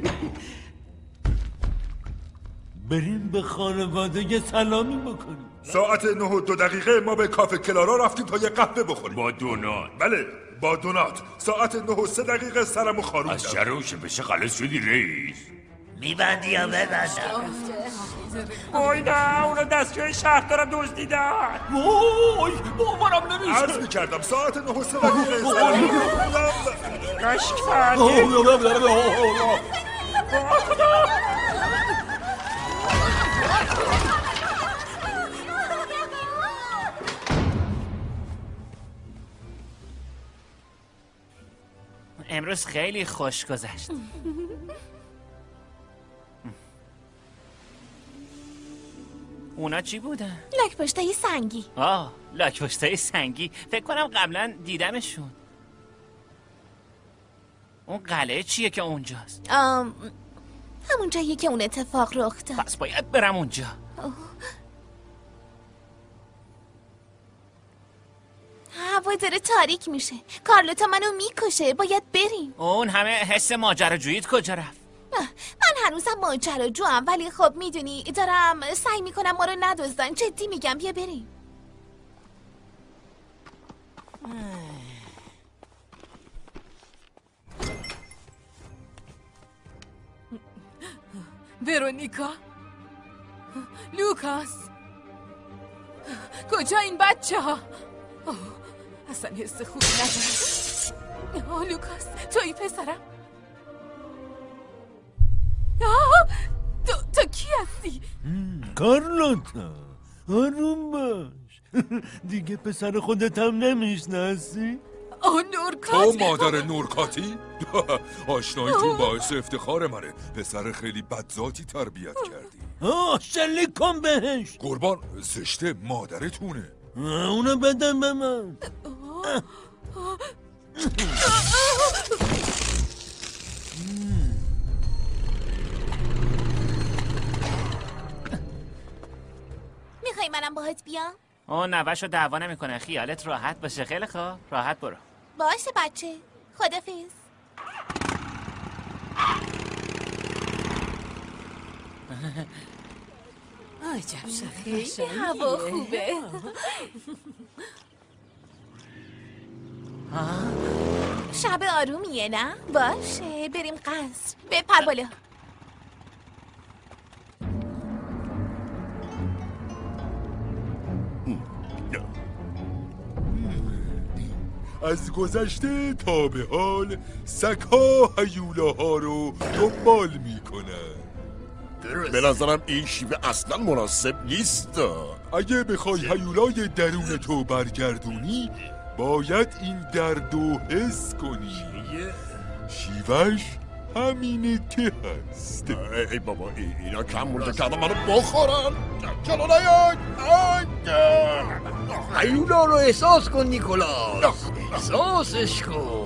بریم به خانواده یه سلامی بکنیم. ساعت نه و دو دقیقه ما به کافه کلارا رفتیم تا یه قهوه بخوریم. با دونات. بله با دونات. ساعت نه و سه دقیقه سرمو خاروندم. از شروش بشه خلاص شدی رئیس. میبندی یا ببندم؟ وای نه، اونو دستگاه شهر دارم دزدیدن. وای باورم نمیشه. عرض میکردم ساعت نه و سه دقیقه سرمو خاروندم. کاش کردی. امروز خیلی خوش گذشت. اونا چی بودن؟ لاک پشتای سنگی. آه لاک پشتای سنگی، فکر کنم قبلا دیدمشون. اون قلعه چیه که اونجاست؟ آم... همون جاییه که اون اتفاق رخ داد. پس باید برم اونجا. اوه. هوا داره تاریک میشه. کارلوتا منو میکشه، باید بریم. اون همه حس ماجراجوییت کجا رفت؟ من هنوزم ماجراجوام، ولی خب میدونی دارم سعی میکنم ما رو ندزدن. جدی میگم بیا بریم. ورونیکا، لوکاس، کجا این بچه ها؟ اصلا حس خوبی ندارم. آه لوکاس توی پسرم؟ آه تو, تو کی هستی؟ کارلوتا آروم باش. دیگه پسر خودت هم نمیشناسی؟ آه نورکاتی. تو مادر نورکاتی؟ آشناییتون باعث افتخار منه. پسر خیلی بدذاتی تربیت کردی. آه شلیک کن بهش. قربان زشته، مادرتونه. اونو بدم به من. میخوای منم باهات بیام؟ اون نوشو دعوا نمیکنه، خیالت راحت باشه. خیلی خوب، راحت برو. باشه بچه، خدافظ. عجب خیلی هوا خوبه. شب آرومیه نه؟ باشه بریم قصر. بپر بالا. از گذشته تا به حال سگ‌ها هیولاها رو دنبال میکنن. به نظرم این شیوه اصلا مناسب نیست. اگه بخوای هیولای درون تو برگردونی باید این درد و حس کنی. شیوهش همینه که هست. ای بابا اینا کم مونده که منو بخورن. چلو نیاید. هیولا رو احساس کن نیکولاس. احساسش کن.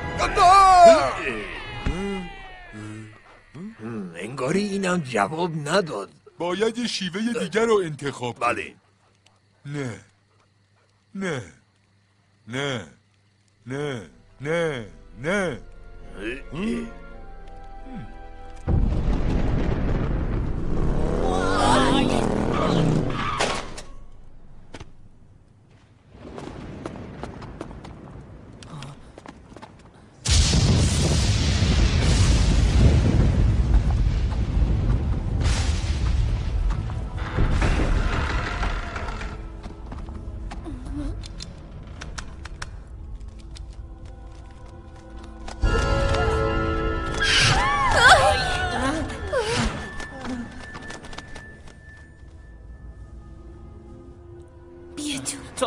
انگاری اینم جواب نداد. باید یه شیوه دیگر رو انتخاب کنی. بله. نه نه نه نه نه نه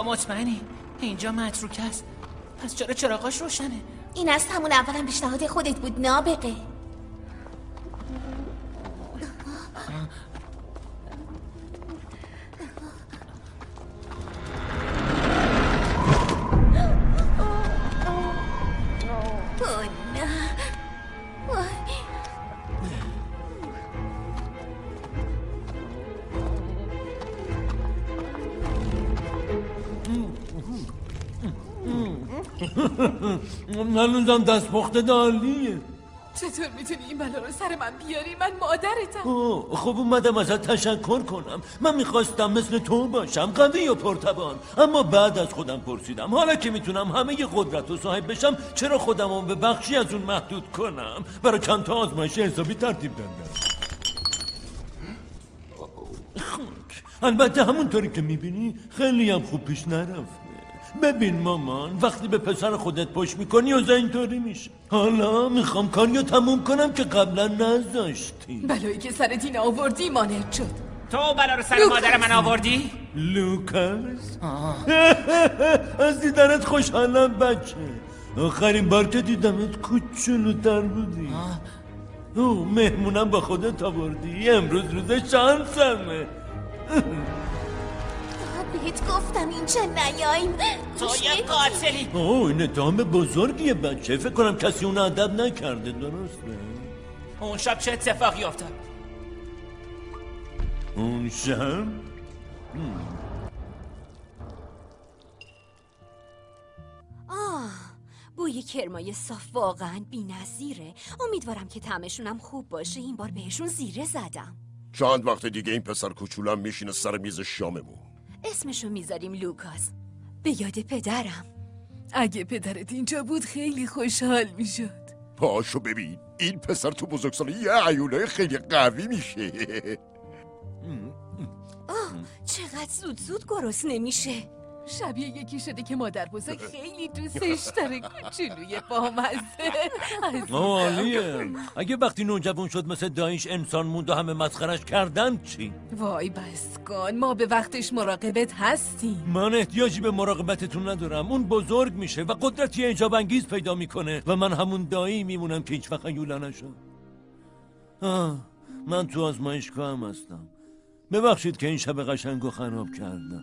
مطمئنی؟ اینجا متروک است. پس چرا چراغاش روشنه؟ این از همون اولم پیشنهاد خودت بود نابغه. هنوزم دست پخته دالیه. چطور میتونی این بلا رو سر من بیاری؟ من مادرتم. اوه خب اومدم ازت تشکر کنم. من میخواستم مثل تو باشم، قوی و پرتوان، اما بعد از خودم پرسیدم حالا که میتونم همه ی قدرت و صاحب بشم چرا خودم رو به بخشی از اون محدود کنم؟ برای چند تا آزمایش حسابی ترتیب دادم. البته همونطوری که میبینی خیلی هم خوب پیش نرفته. ببین مامان، وقتی به پسر خودت پشت میکنی و اینطوری میشه. حالا میخوام کاریو تموم کنم که قبلا نذاشتی. بلایی که سر دین آوردی مانعت شد. تو بلا رو سر مادر من آوردی؟ لوکاس از دیدنت خوشحالم بچه. آخرین بار که دیدمت کوچولوتر بودی. او مهمونم با خودت آوردی. امروز روز شانسمه. بهت گفتم اینجا نیاییم. تو یه قاتلی. اوه این اتهام بزرگیه بچه. فکر کنم کسی اون ادب نکرده. درسته؟ اون شب چه اتفاقی افتاد؟ اون شب؟ آه بوی کرمای صاف واقعا بی نظیره. امیدوارم که طعمشونم خوب باشه. این بار بهشون زیره زدم. چند وقت دیگه این پسر کوچولم میشینه سر میز شاممون. اسمشو میذاریم لوکاس، به یاد پدرم. اگه پدرت اینجا بود خیلی خوشحال میشد. پاشو ببین این پسر تو بزرگسالی یه عیونه خیلی قوی میشه. آه چقدر زود زود گرسنه نمیشه. شبیه یکی شده که مادر بزرگ خیلی دوستش داره. کوچولوی بامزه. عالیه. اگه وقتی نوجوان شد مثل دایش انسان موند و همه مسخرش کردن چی؟ وای بس کن، ما به وقتش مراقبت هستیم. من احتیاجی به مراقبتتون ندارم. اون بزرگ میشه و قدرتی اعجاب انگیز پیدا میکنه و من همون دایی میمونم که هیچ وقت یولا نشد. آه من تو آزمایشگاه هم هستم. ببخشید که این شب قشنگو خراب کردم.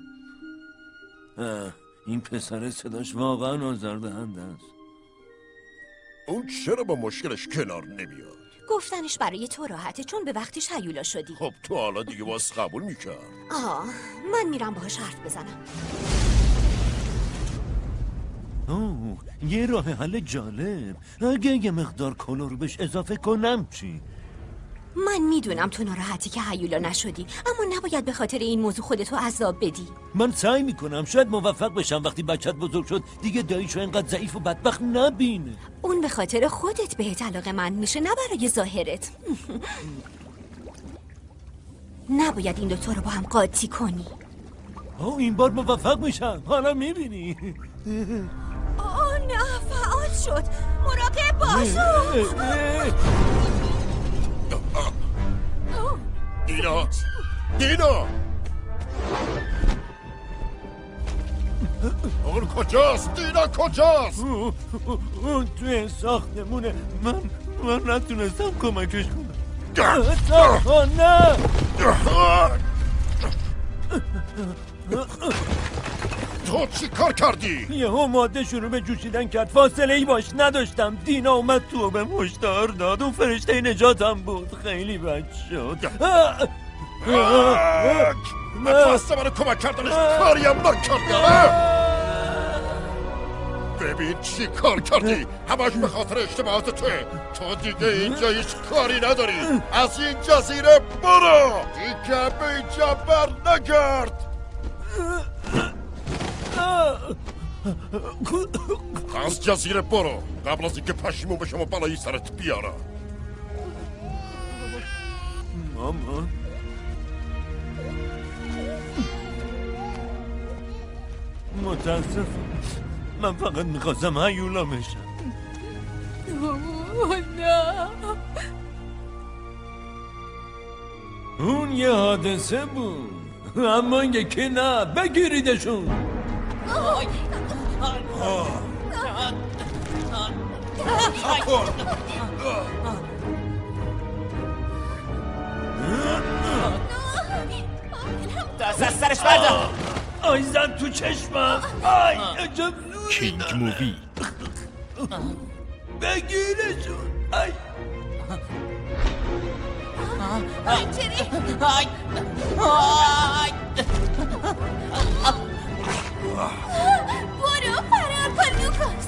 این پسر صداش واقعا آزاردهنده است. اون چرا با مشکلش کنار نمیاد؟ گفتنش برای تو راحته چون به وقتش هیولا شدی. خب تو حالا دیگه باز قبول میکرد. آه من میرم باهاش حرف بزنم. اوه یه راه حل جالب. اگه یه مقدار کلور بهش اضافه کنم چی؟ من میدونم تو ناراحتی که هیولا نشدی، اما نباید به خاطر این موضوع خودتو عذاب بدی. من سعی میکنم شاید موفق بشم وقتی بچت بزرگ شد دیگه داییشو اینقدر ضعیف و بدبخت نبینه. اون به خاطر خودت بهت علاقه من میشه نه برای ظاهرت. نباید این دوتا رو با هم قاطی کنی. آه این بار موفق میشم. حالا میبینی. آه نه فعال شد. مراقب باشو. دینا دینا اون کجاست؟ دینا کجاست؟ اون توی ساختمونه. من من نتونستم کمکش کنم. نه تو چی کار کردی؟ یهو ماده شروع به جوشیدن کرد. فاصله ای باش نداشتم. دینا اومد تو به مشتار داد. اون فرشته نجاتم بود. خیلی بد شد. نتوسته منو کمک کردنش کاریم نکردی. ببین چی کار کردی. همش به خاطر اشتباهات توه. تو دیگه اینجا هیچ کاری نداری. از این جزیره برو. دیگه به اینجا بر نگرد. از جزیره برو قبل از اینکه پشیمون بشم و بلایی سرت بیارم. مامان متاسفم. من فقط میخواستم هیولا بشم. اوه نه اون یه حادثه بود اما یکی نه. بگیریدشون. دست از سرش بردار. آی زن تو چشمم. آی عجب کینگ مووی. بگیرشون. آی آی جری. آی آی برو فرار کن لوکاس.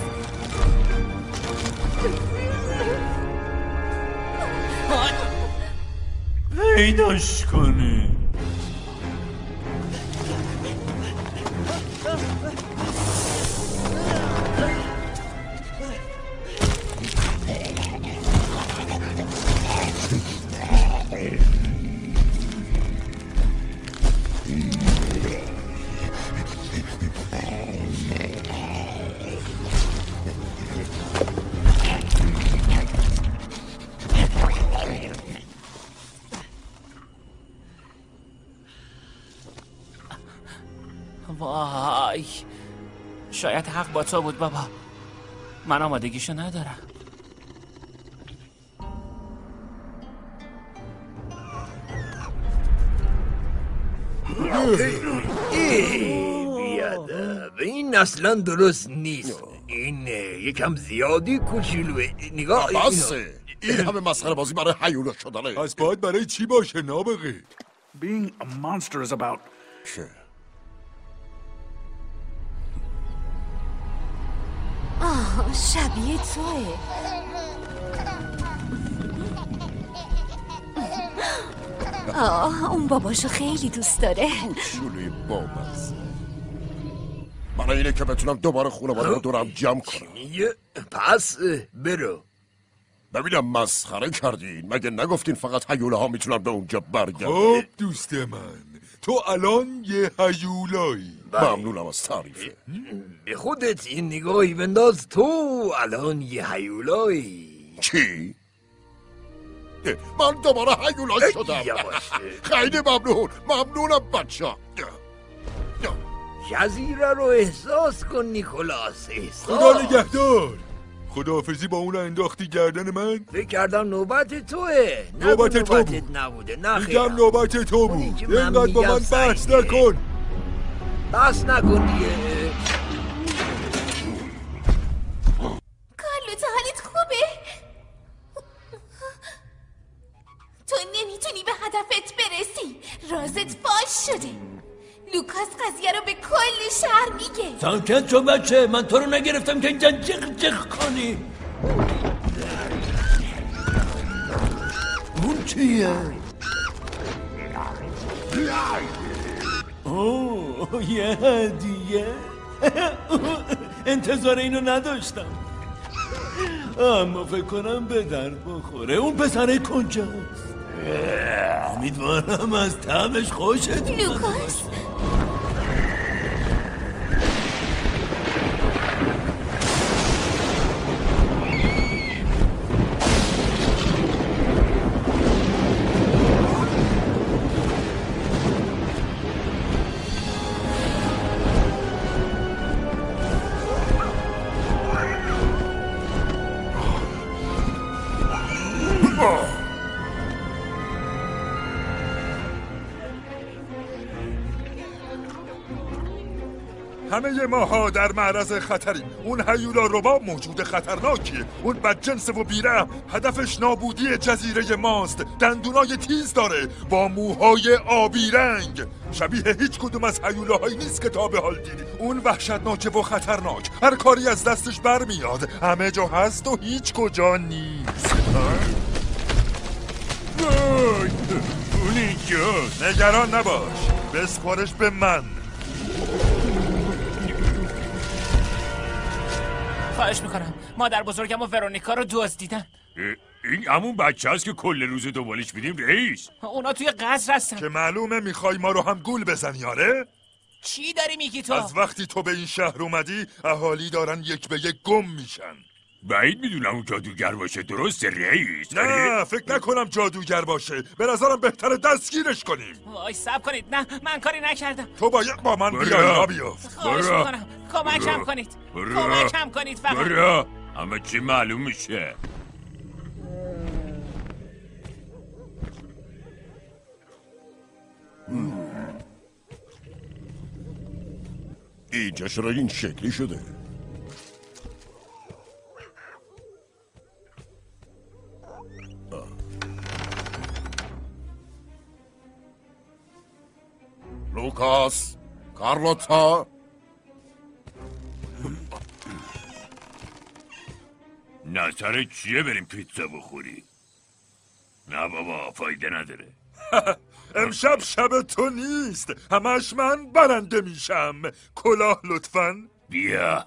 پیداش کنی. وای شاید حق با تو بود بابا. من آمادگیشو ندارم. بیادب این اصلا درست نیست. این یکم زیادی کوچولوه. نگاه بسه این همه مسخره بازی برای هیولا شدنه. پس باید برای چی باشه نابغه؟ Being a monster is about آه شبیه توه. آه اون باباشو خیلی دوست داره. کوچولوی بامزه. برای اینه که بتونم دوباره خانواده رو دورم جمع کنم. پس برو. ببینم مسخره کردین. مگه نگفتین فقط هیوله ها میتونن به اونجا برگردن؟ خب دوست من تو الان یه هیولایی. ممنونم از تعریفه. به خودت این نگاهی بنداز. تو الان یه هیولایی. چی؟ من دوباره هیولا شدم. خیلی ممنون. ممنونم بچه. جزیره رو احساس کن نیکولاس. احساس. خدا نگهدار. خداحافظی با اون انداختی گردن من؟ فکر کردم نوبت توه. نوبت تو بود. نبوده. نه میگم نوبت تو بود. اینقدر با من بحث نکن. بحث نکن دیگه. کارلوتا حالت خوبه؟ تو نمیتونی به هدفت برسی. رازت فاش شده. لوکاس قضیه رو به کل شهر میگه. ساکت شو بچه. من تو رو نگرفتم که اینجا جغ جغ کنی. اون چیه؟ اوه یه هدیه. انتظار اینو نداشتم اما فکر کنم به درد بخوره. اون پسره کجاست؟ امیدوارم از طعمش خوشت لوکاس همه ماها در معرض خطریم. اون هیولا ربا موجود خطرناکیه. اون بدجنس و بیرحم. هدفش نابودی جزیره ماست. دندونای تیز داره با موهای آبی رنگ. شبیه هیچ کدوم از هیولاهایی نیست که تا به حال دیدی. اون وحشتناکه و خطرناک. هر کاری از دستش برمیاد. همه جا هست و هیچ کجا نیست. اون اینجاست. نگران نباش. بسپارش به من. خواهش میکنم. مادر بزرگم و ورونیکا رو دزدیدن. این همون بچه هست که کل روز دنبالش میدیم رئیس. اونا توی قصر هستن. که معلومه میخوای ما رو هم گول بزنی آره؟ چی داری میگی تو؟ از وقتی تو به این شهر اومدی اهالی دارن یک به یک گم میشن. بعید میدونم اون جادوگر باشه. درسته رئیس؟ نه فکر نکنم جادوگر باشه. به نظرم بهتره دستگیرش کنیم. وای صبر کنید. نه من کاری نکردم. تو باید با من بیای را بیافت. خواهش میکنم کمکم کنید. کمکم کنید فقط. برا همه چی معلوم میشه. اینجا چرا این شکلی شده؟ لوکاس، کارلوتا. نظرت چیه بریم پیتزا بخوری؟ نه بابا فایده نداره. امشب شب تو نیست. همش من برنده میشم. کلاه لطفاً. بیا.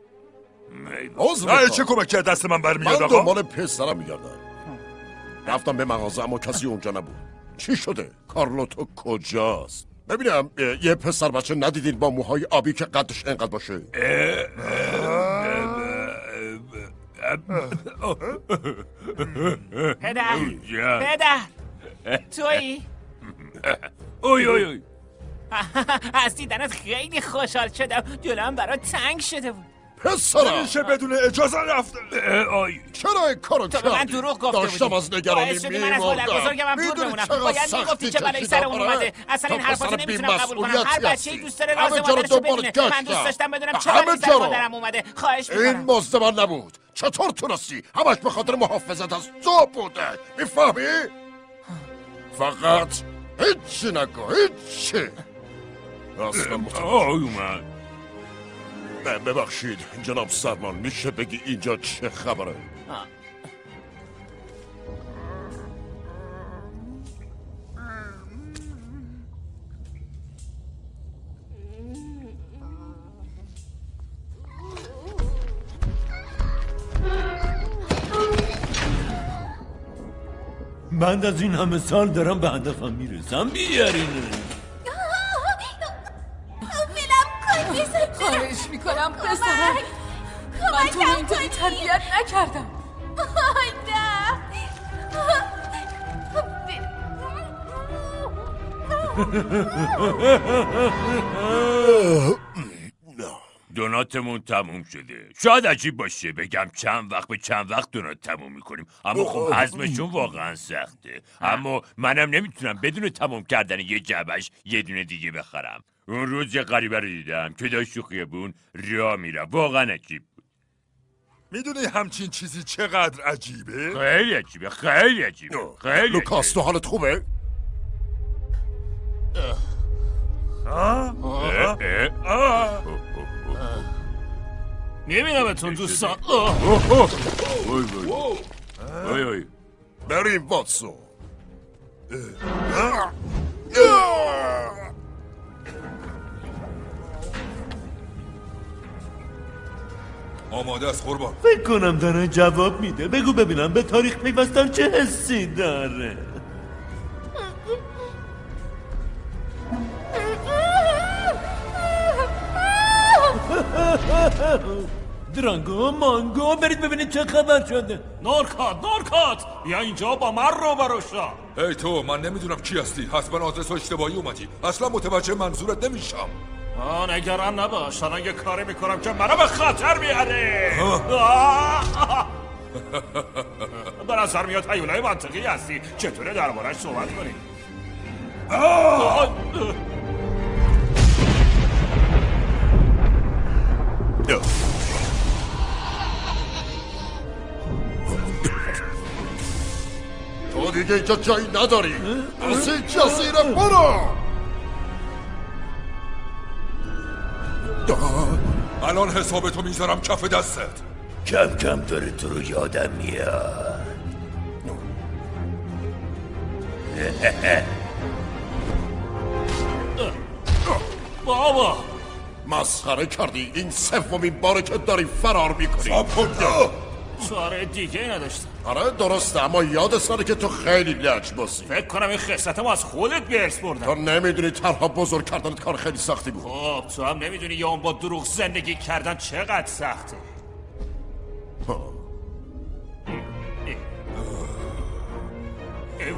نه چه کمکی از دست من برمیاد من آقا؟ دنبال پسرم میگردم. رفتم به مغازه اما کسی اونجا نبود. چی شده؟ کارلوتو کجاست؟ ببینم یه پسر بچه ندیدین با موهای آبی که قدش انقدر باشه؟ پدر پدر تویی؟ اوی اوی اوی از دیدنت خیلی خوشحال شدم. دلم برات تنگ شده بود. پسرم میشه بدون اجازه رفته. چرا این کارو تو به من دروغ گفته بودی. داشتم از نگرانی باعث شدی من از مادر بزرگم هم دور بمونم. باید میگفتی چه بلایی سر اون اومده. اصلا این حرفاتو نمیتونم قبول کنم. هر بچه‌ای دوست داره راز مادرشو بدونه. من دوست داشتم بدونم چه بلایی سر مادرم اومده. خواهش میکنم. این مزدور نبود. چطور تونستی؟ همش به خاطر محافظت از تو بوده. میفهمی؟ فقط هیچی نگو. هیچی. اصلا اومد. ببخشید جناب سرمان، میشه بگی اینجا چه خبره؟ بعد از این همه سال دارم به هدفم میرسم. بیارین خواهش میکنم پسرم. من تو رو اینطوری تربیت نکردم. دوناتمون تموم شده. شاید عجیب باشه بگم چند وقت به چند وقت دونات تموم میکنیم، اما خب هضمشون واقعا سخته. اما منم نمیتونم بدون تموم کردن یه جعبش یه دونه دیگه بخرم. اون روز یه غریبه رو دیدم که داشت تو خیابون راه میره. واقعا عجیب بود. میدونی همچین چیزی چقدر عجیبه؟ خیلی عجیبه. خیلی عجیبه. خیلی لوکاس تو حالت خوبه؟ نمیدونمتون دوستان. بریم واتسون. آماده است قربان. فکر کنم داره جواب میده. بگو ببینم به تاریخ پیوستن چه حسی داره؟ درانگو مانگو برید ببینید چه خبر شده. نورکات نورکات بیا اینجا با من رو براشا. ای تو، من نمیدونم کی هستی. حتما آدرس اشتباهی اومدی. اصلا متوجه منظورت نمیشم. آه نگران نباش. الان یه کاری میکنم که منو به خطر بیاره. به نظر میاد هیولای منطقی هستی. چطوره دربارش صحبت کنی؟ تو دیگه اینجا جایی نداری. از این جزیره برو. الان حسابتو میذارم کف دستت. کم کم داره تو رو یادم میاد. بابا مسخره کردی. این سومین باره که داری فرار میکنی. چاره دیگه نداشتم. آره درسته، اما یادت نره که تو خیلی لج بازی. فکر کنم این خصلتم از خودت به ارث بردم. تو نمیدونی تنها بزرگ کردنت کار خیلی سختی بود. خب تو هم نمیدونی یا اون با دروغ زندگی کردن چقدر سخته.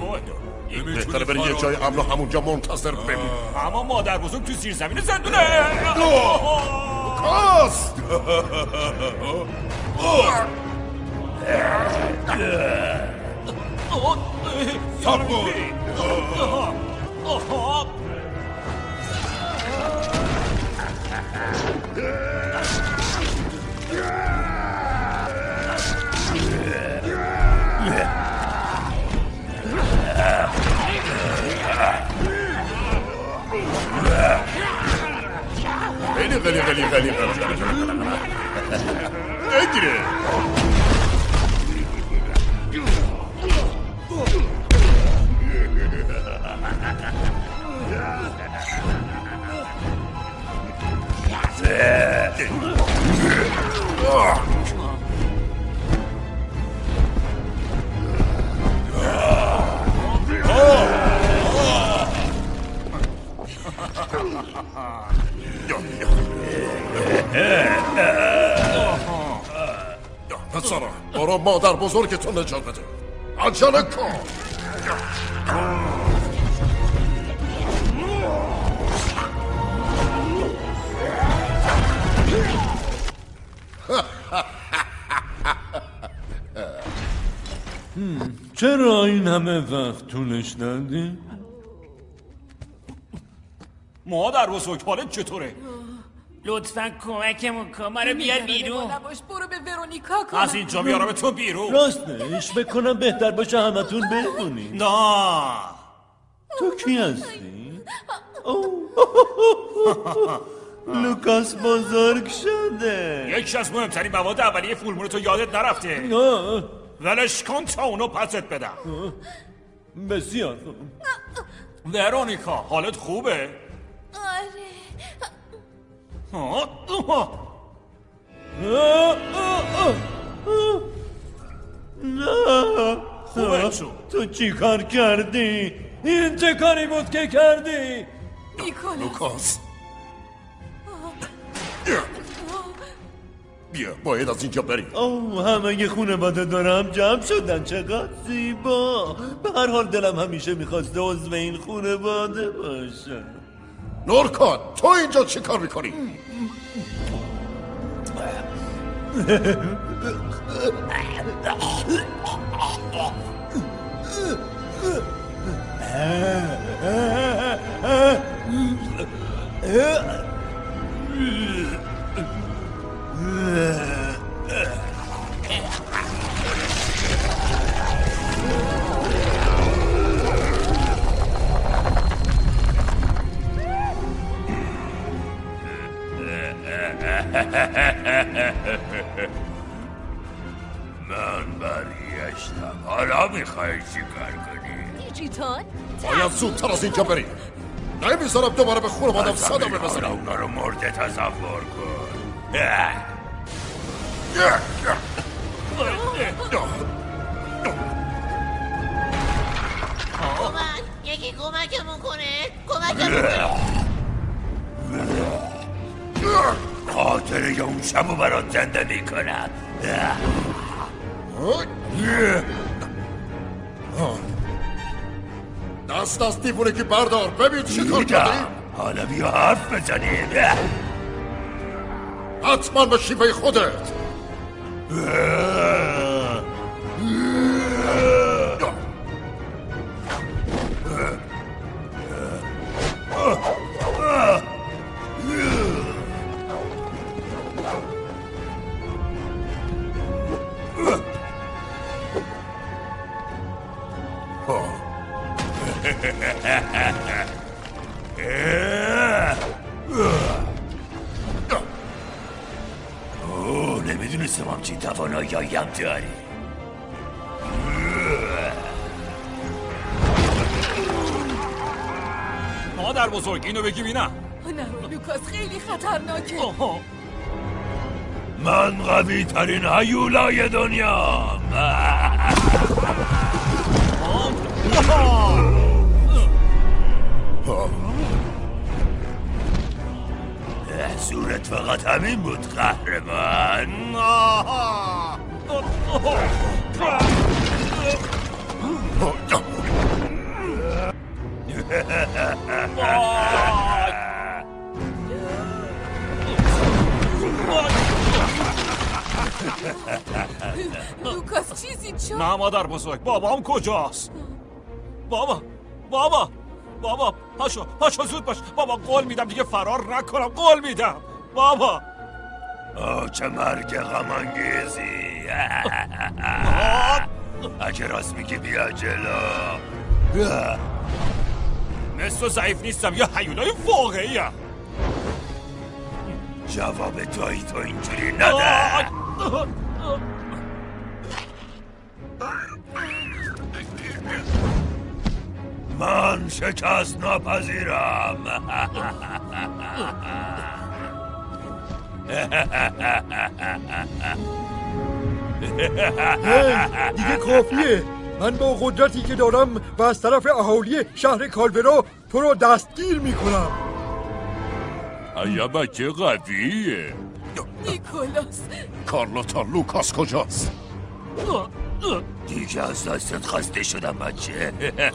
بهتره بری یه جای امن و همونجا منتظر بمون. اما مادر بزرگ تو زیر زمین زندونه. کاس سابون خیلی خیلی خیلی خیلی نگیره پسرا برو مادر بزرگتون نجات بده. عجله کن. چرا این همه وقت طولش دادی؟ مادر بزرگ حالت چطوره؟ لطفا کمکمون کن، ما رو بیار بیرون. نباش، برو به ورونیکا کن. از اینجا بیارم تو بیرون. راستش بکنم بهتر باشه همتون بمونی. نه تو کی هستی؟ لوکاس بزرگ شده. یکی از مهمترین مواد اولیه فولمون تو یادت نرفته. ولش کن تا اونو پست بدم. بسیار خوب. ورونیکا حالت خوبه؟ آره. نه خوبه شو. تو چی کار کردی؟ این چه کاری بود که کردی؟ لوکاس بیا باید از اینجا بریم. اوه همه یه خانواده دارم جمع شدن، چقدر زیبا. به هر حال دلم همیشه میخواسته عضو این خانواده باشه. نورکان تو اینجا چی کار میکنی؟ من برگشتم. حالا میخوای چی کار کنی؟ دیجیتال؟ باید زودتر از اینجا بریم. نمیذارم دوباره به خونه مادم صدمه بزنم. اونا رو مرده تصور کن. کمک یکی کمکمون کنه. کمکمون کنه. خاطره اون شبو برات زنده میکنم. دست از دیوونه که بردار ببین چی کار کردی. حالا بیا حرف بزنیم. حتما به شیوه خودت. اوه نمیدونستم همچین توانایی هم داری. مادر بزرگ اینو بگی بینم. نه لوکاس خیلی خطرناکه. من قوی ترین هیولای دنیام. صورت فقط همین بود قهرمان. لوکاس چیزی چون؟ نه مادر بزرگ، بابام کجاست؟ بابا بابا بابا پاشو پاشو زود باش بابا، قول میدم دیگه فرار نکنم، قول میدم بابا. آه چه مرگ غمانگیزی. اگه راست میگی بیا جلو. مثل ضعیف نیستم، یا هیولای واقعی هم. جواب توی تو اینجوری نده. من شکست ناپذیرم. هی دیگه کافیه. من با قدرتی که دارم و از طرف اهالی شهر کالبرا تو رو دستگیر میکنم. ایا بچه قویه. نیکولاس کارلوتا، لوکاس کجاست؟ دیگه از دستت خسته شدم بچه.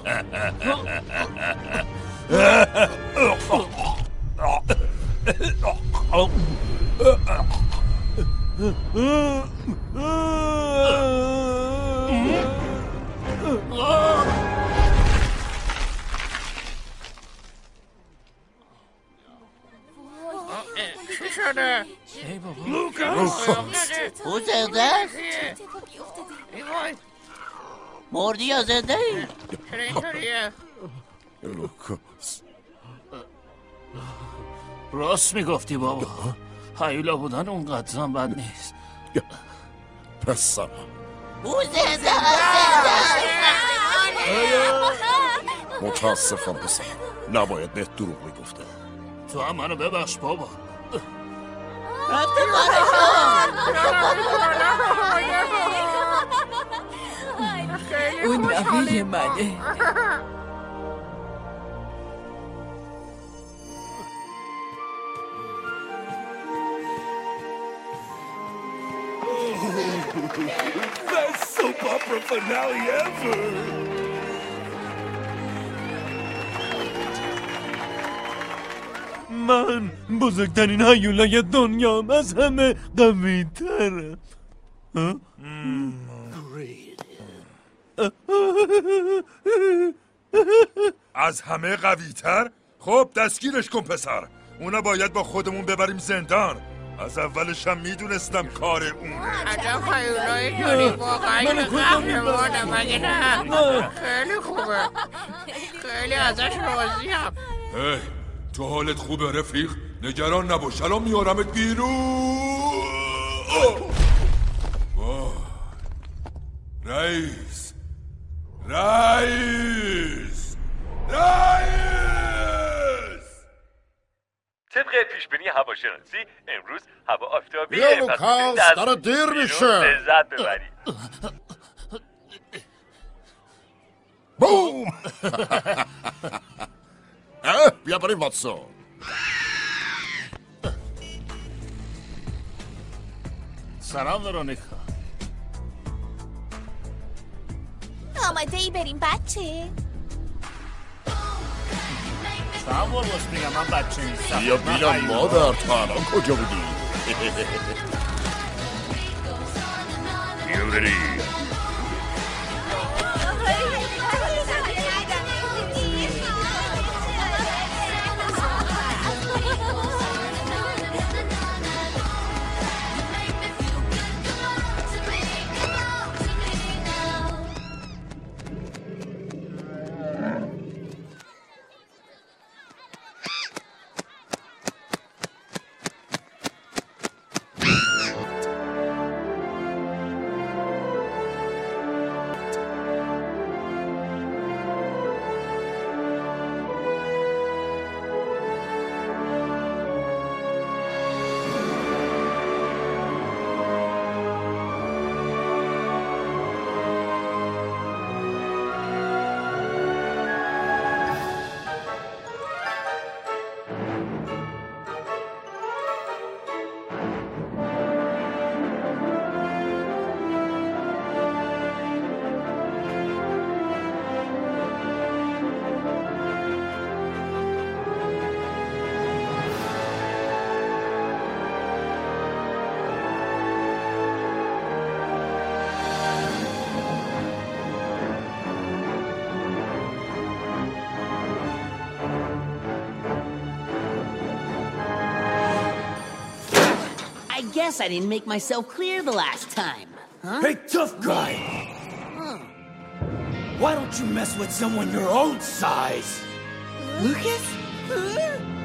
چی شده؟ لوکاس او زنده است؟ مردی یا زنده ای؟ چرا اینطوریه؟ لوکاس راست میگفتی بابا، هیولا بودن اونقدر هم بد نیست. پسرم او زنده است. متاسفم پسر، نباید بهت دروغ میگفتم. تو هم منو ببخش بابا. رفته اون نوه منه. Best soap opera finale ever. من بزرگترین هیولای دنیام، از همه قوی ترم. از همه قوی تر؟ خب دستگیرش کن پسر. اونا باید با خودمون ببریم زندان. از اولش هم میدونستم کار اونه. عجب هیولایی داری، واقعا یه قهرمانه مگه نه؟ خیلی خوبه، خیلی ازش راضیم. هی تو حالت خوبه رفیق؟ نگران نباش، الان میارمت بیرون. رئیس رئیس رئیس طبق پیشبینی هواشناسی امروز هوا آفتابیه. بیا لوکاس، داره دیر میشه. لذت ببری. بوم. اه بیا بریم واتسون. سلام ورونیکا. آماده ای بریم بچه؟ چند بار باش میگم من بچه نیستم. بیا بینم مادر، تو الان کجا بودی؟ بیا بریم. guess I didn't make myself clear the last time. Huh? Hey, tough guy! Huh. Why don't you mess with someone your own size? Lucas?